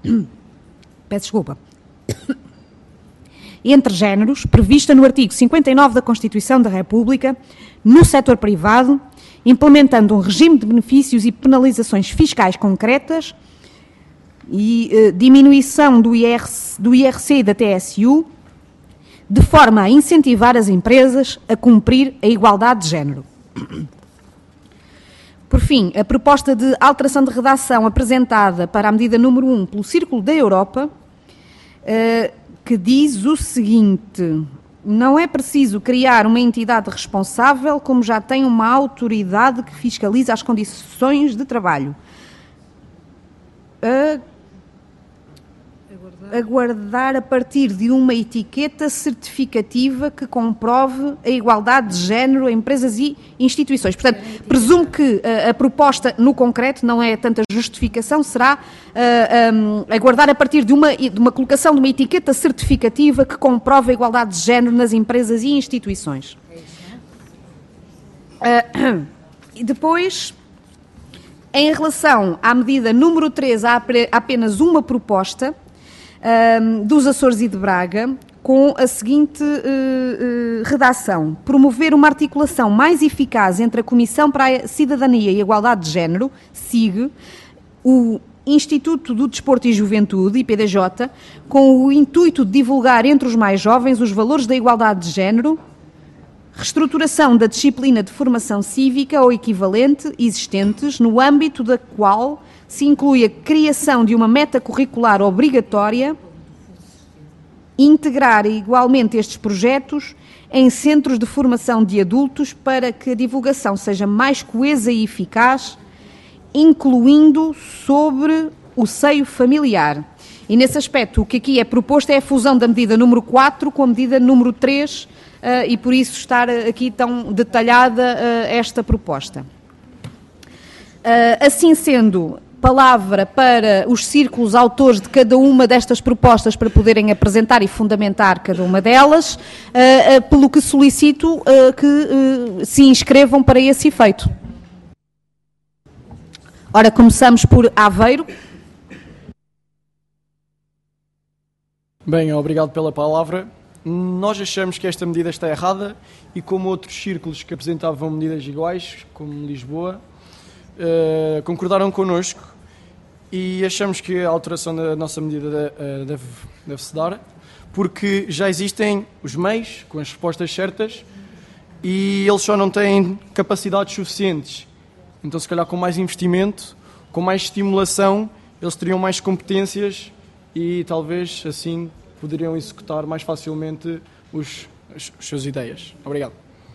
Speaker 2: entre géneros, prevista no artigo 59 da Constituição da República, no setor privado, implementando um regime de benefícios e penalizações fiscais concretas e diminuição do IRC e da TSU, de forma a incentivar as empresas a cumprir a igualdade de género. Por fim, a proposta de alteração de redação apresentada para a medida número 1 pelo Círculo da Europa, que diz o seguinte: não é preciso criar uma entidade responsável, como já tem uma autoridade que fiscaliza as condições de trabalho. Aguardar a partir de uma etiqueta certificativa que comprove a igualdade de género em empresas e instituições. Portanto, presumo que a proposta no concreto não é tanta justificação, será aguardar a partir de uma colocação de uma etiqueta certificativa que comprove a igualdade de género nas empresas e instituições. E depois, em relação à medida número 3, há apenas uma proposta dos Açores e de Braga, com a seguinte redação: promover uma articulação mais eficaz entre a Comissão para a Cidadania e a Igualdade de Género, SIG, o Instituto do Desporto e Juventude, IPDJ, com o intuito de divulgar entre os mais jovens os valores da igualdade de género, reestruturação da disciplina de formação cívica ou equivalente existentes, no âmbito da qual se inclui a criação de uma meta curricular obrigatória, integrar igualmente estes projetos em centros de formação de adultos para que a divulgação seja mais coesa e eficaz, incluindo sobre o seio familiar. E nesse aspecto, o que aqui é proposto é a fusão da medida número 4 com a medida número 3, e por isso estar aqui tão detalhada esta proposta. Assim sendo, palavra para os círculos autores de cada uma destas propostas para poderem apresentar e fundamentar cada uma delas, pelo que solicito que se inscrevam para esse efeito. Ora, começamos por Aveiro.
Speaker 19: Bem, obrigado pela palavra. Nós achamos que esta medida está errada e como outros círculos que apresentavam medidas iguais, como Lisboa, concordaram connosco e achamos que a alteração da nossa medida deve-se dar, porque já existem os meios com as respostas certas e eles só não têm capacidades suficientes. Então, se calhar, com mais investimento, com mais estimulação, eles teriam mais competências e talvez assim poderiam executar mais facilmente as suas ideias. Obrigado.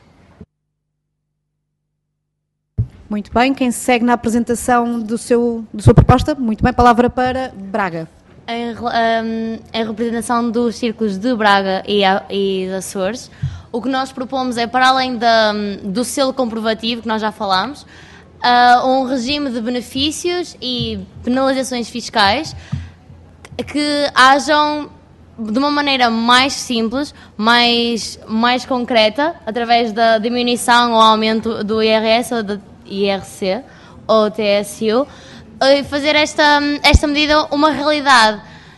Speaker 2: Muito bem, quem segue na apresentação da sua proposta? Muito bem, palavra para Braga.
Speaker 5: Em representação dos círculos de Braga e Açores, o que nós propomos é, para além do selo comprovativo, que nós já falámos, um regime de benefícios e penalizações fiscais que hajam de uma maneira mais simples, mais concreta, através da diminuição ou aumento do IRS ou do IRC ou TSU, e fazer esta medida uma realidade.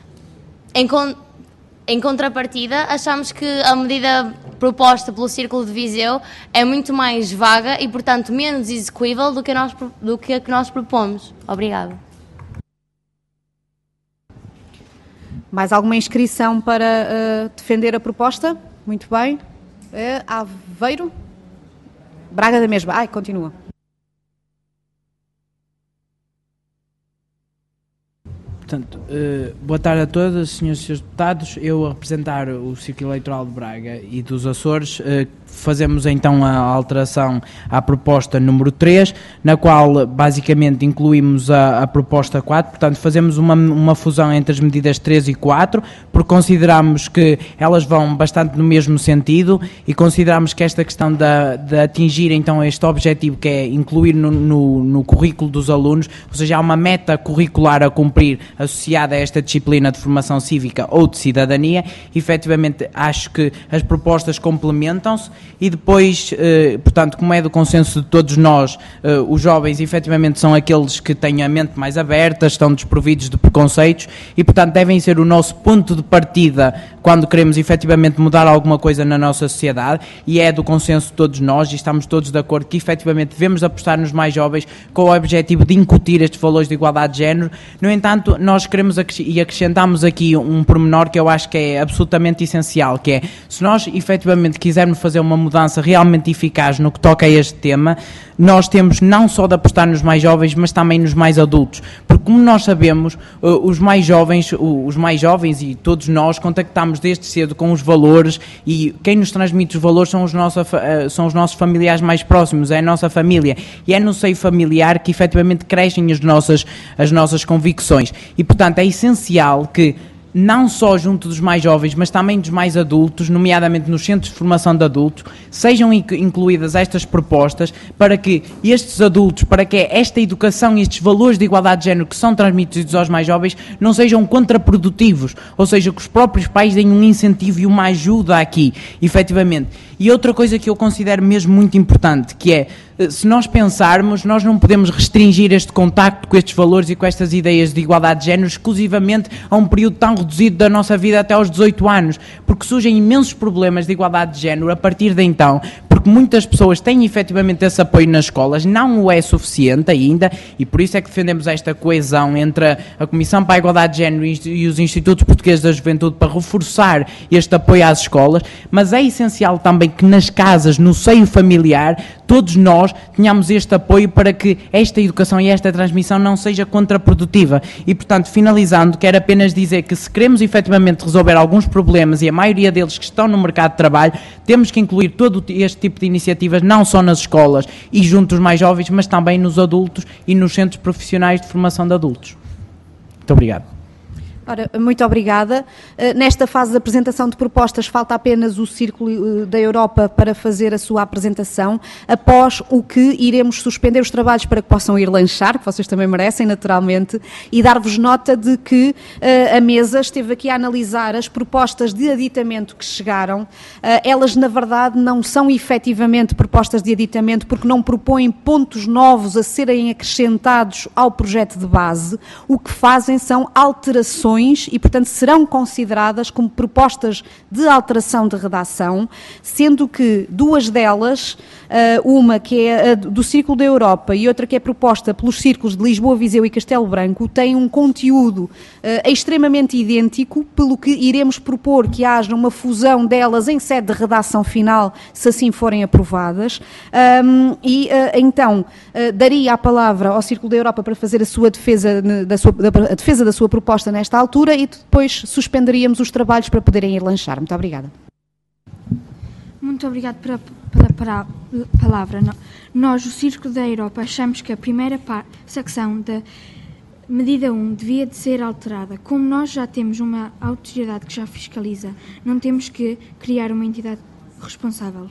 Speaker 5: Em contrapartida, achamos que a medida proposta pelo Círculo de Viseu é muito mais vaga e, portanto, menos execuível do que a que nós propomos. Obrigada.
Speaker 2: Mais alguma inscrição para defender a proposta? Muito bem. Aveiro? Braga da mesma. Ai, continua.
Speaker 21: Portanto, boa tarde a todos, senhores e senhores deputados. Eu, a representar o Círculo Eleitoral de Braga e dos Açores, fazemos então a alteração à proposta número 3, na qual basicamente incluímos a proposta 4, portanto fazemos uma fusão entre as medidas 3 e 4, porque consideramos que elas vão bastante no mesmo sentido e consideramos que esta questão de atingir então este objetivo, que é incluir no currículo dos alunos, ou seja, há uma meta curricular a cumprir associada a esta disciplina de formação cívica ou de cidadania. Efetivamente acho que as propostas complementam-se e depois, portanto, como é do consenso de todos nós, os jovens efetivamente são aqueles que têm a mente mais aberta, estão desprovidos de preconceitos e, portanto, devem ser o nosso ponto de partida quando queremos efetivamente mudar alguma coisa na nossa sociedade, e é do consenso de todos nós e estamos todos de acordo que efetivamente devemos apostar nos mais jovens com o objetivo de incutir estes valores de igualdade de género. No entanto, nós queremos e acrescentamos aqui um pormenor que eu acho que é absolutamente essencial, que é, se nós efetivamente quisermos fazer uma mudança realmente eficaz no que toca a este tema, nós temos não só de apostar nos mais jovens, mas também nos mais adultos, porque como nós sabemos, os mais jovens e todos nós contactamos desde cedo com os valores, e quem nos transmite os valores são os nossos familiares mais próximos, é a nossa família, e é no seio familiar que efetivamente crescem as nossas convicções, e portanto é essencial que não só junto dos mais jovens, mas também dos mais adultos, nomeadamente nos centros de formação de adultos, sejam incluídas estas propostas para que estes adultos, para que esta educação e estes valores de igualdade de género que são transmitidos aos mais jovens não sejam contraprodutivos, ou seja, que os próprios pais deem um incentivo e uma ajuda aqui, efetivamente. E outra coisa que eu considero mesmo muito importante, que é, se nós pensarmos, nós não podemos restringir este contacto com estes valores e com estas ideias de igualdade de género exclusivamente a um período tão reduzido da nossa vida até aos 18 anos, porque surgem imensos problemas de igualdade de género a partir de então, porque muitas pessoas têm efetivamente esse apoio nas escolas, não o é suficiente ainda, e por isso é que defendemos esta coesão entre a Comissão para a Igualdade de Género e os Institutos Portugueses da Juventude para reforçar este apoio às escolas, mas é essencial também que nas casas, no seio familiar, todos nós tenhamos este apoio para que esta educação e esta transmissão não seja contraprodutiva. E, portanto, finalizando, quero apenas dizer que se queremos efetivamente resolver alguns problemas, e a maioria deles que estão no mercado de trabalho, temos que incluir todo este tipo de iniciativas, não só nas escolas e junto dos mais jovens, mas também nos adultos e nos centros profissionais de formação de adultos. Muito obrigado.
Speaker 2: Ora, muito obrigada. Nesta fase de apresentação de propostas, falta apenas o Círculo da Europa para fazer a sua apresentação, após o que iremos suspender os trabalhos para que possam ir lanchar, que vocês também merecem, naturalmente, e dar-vos nota de que a mesa esteve aqui a analisar as propostas de aditamento que chegaram. Elas, na verdade, não são efetivamente propostas de aditamento, porque não propõem pontos novos a serem acrescentados ao projeto de base. O que fazem são alterações e, portanto, serão consideradas como propostas de alteração de redação, sendo que duas delas, uma que é a do Círculo da Europa e outra que é proposta pelos círculos de Lisboa, Viseu e Castelo Branco, têm um conteúdo extremamente idêntico, pelo que iremos propor que haja uma fusão delas em sede de redação final, se assim forem aprovadas, então daria a palavra ao Círculo da Europa para fazer a sua defesa da sua proposta nesta altura e depois suspenderíamos os trabalhos para poderem ir lanchar. Muito obrigada.
Speaker 16: Muito obrigado pela palavra. Nós, o Círculo da Europa, achamos que a primeira secção da medida 1 devia de ser alterada. Como nós já temos uma autoridade que já fiscaliza, não temos que criar uma entidade responsável.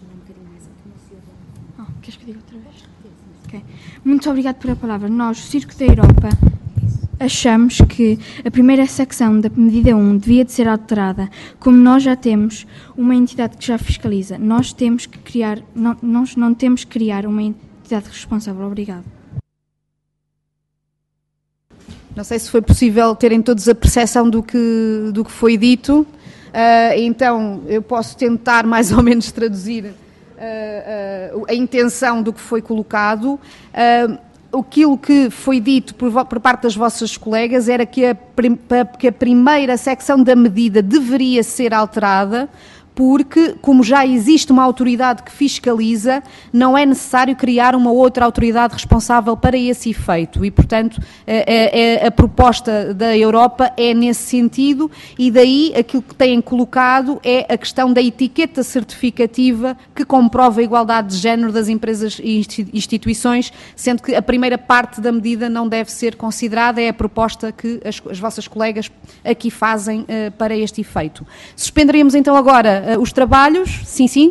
Speaker 16: Queres que eu diga outra vez? Okay. Muito obrigado pela palavra. Nós, o Círculo da Europa, achamos que a primeira secção da medida 1 devia de ser alterada. Como nós já temos uma entidade que já fiscaliza, nós temos que criar, nós não temos que criar uma entidade responsável. Obrigado.
Speaker 2: Não sei se foi possível terem todos a percepção do que foi dito, então eu posso tentar mais ou menos traduzir a intenção do que foi colocado. Aquilo que foi dito por parte das vossas colegas era que a primeira secção da medida deveria ser alterada, porque, como já existe uma autoridade que fiscaliza, não é necessário criar uma outra autoridade responsável para esse efeito e, portanto, a proposta da Europa é nesse sentido e daí aquilo que têm colocado é a questão da etiqueta certificativa que comprova a igualdade de género das empresas e instituições, sendo que a primeira parte da medida não deve ser considerada, é a proposta que as vossas colegas aqui fazem para este efeito. Suspenderíamos então agora os trabalhos, sim.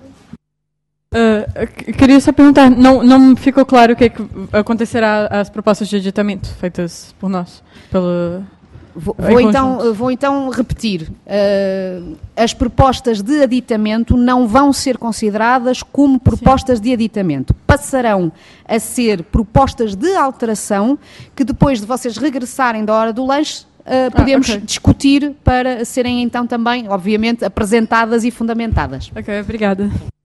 Speaker 20: Queria só perguntar, não me ficou claro o que é que acontecerá às propostas de aditamento feitas por nós?
Speaker 2: Vou então repetir. As propostas de aditamento não vão ser consideradas como propostas de aditamento. Passarão a ser propostas de alteração que depois de vocês regressarem da hora do lanche, podemos discutir para serem então também, obviamente, apresentadas e fundamentadas.
Speaker 20: Ok, obrigada.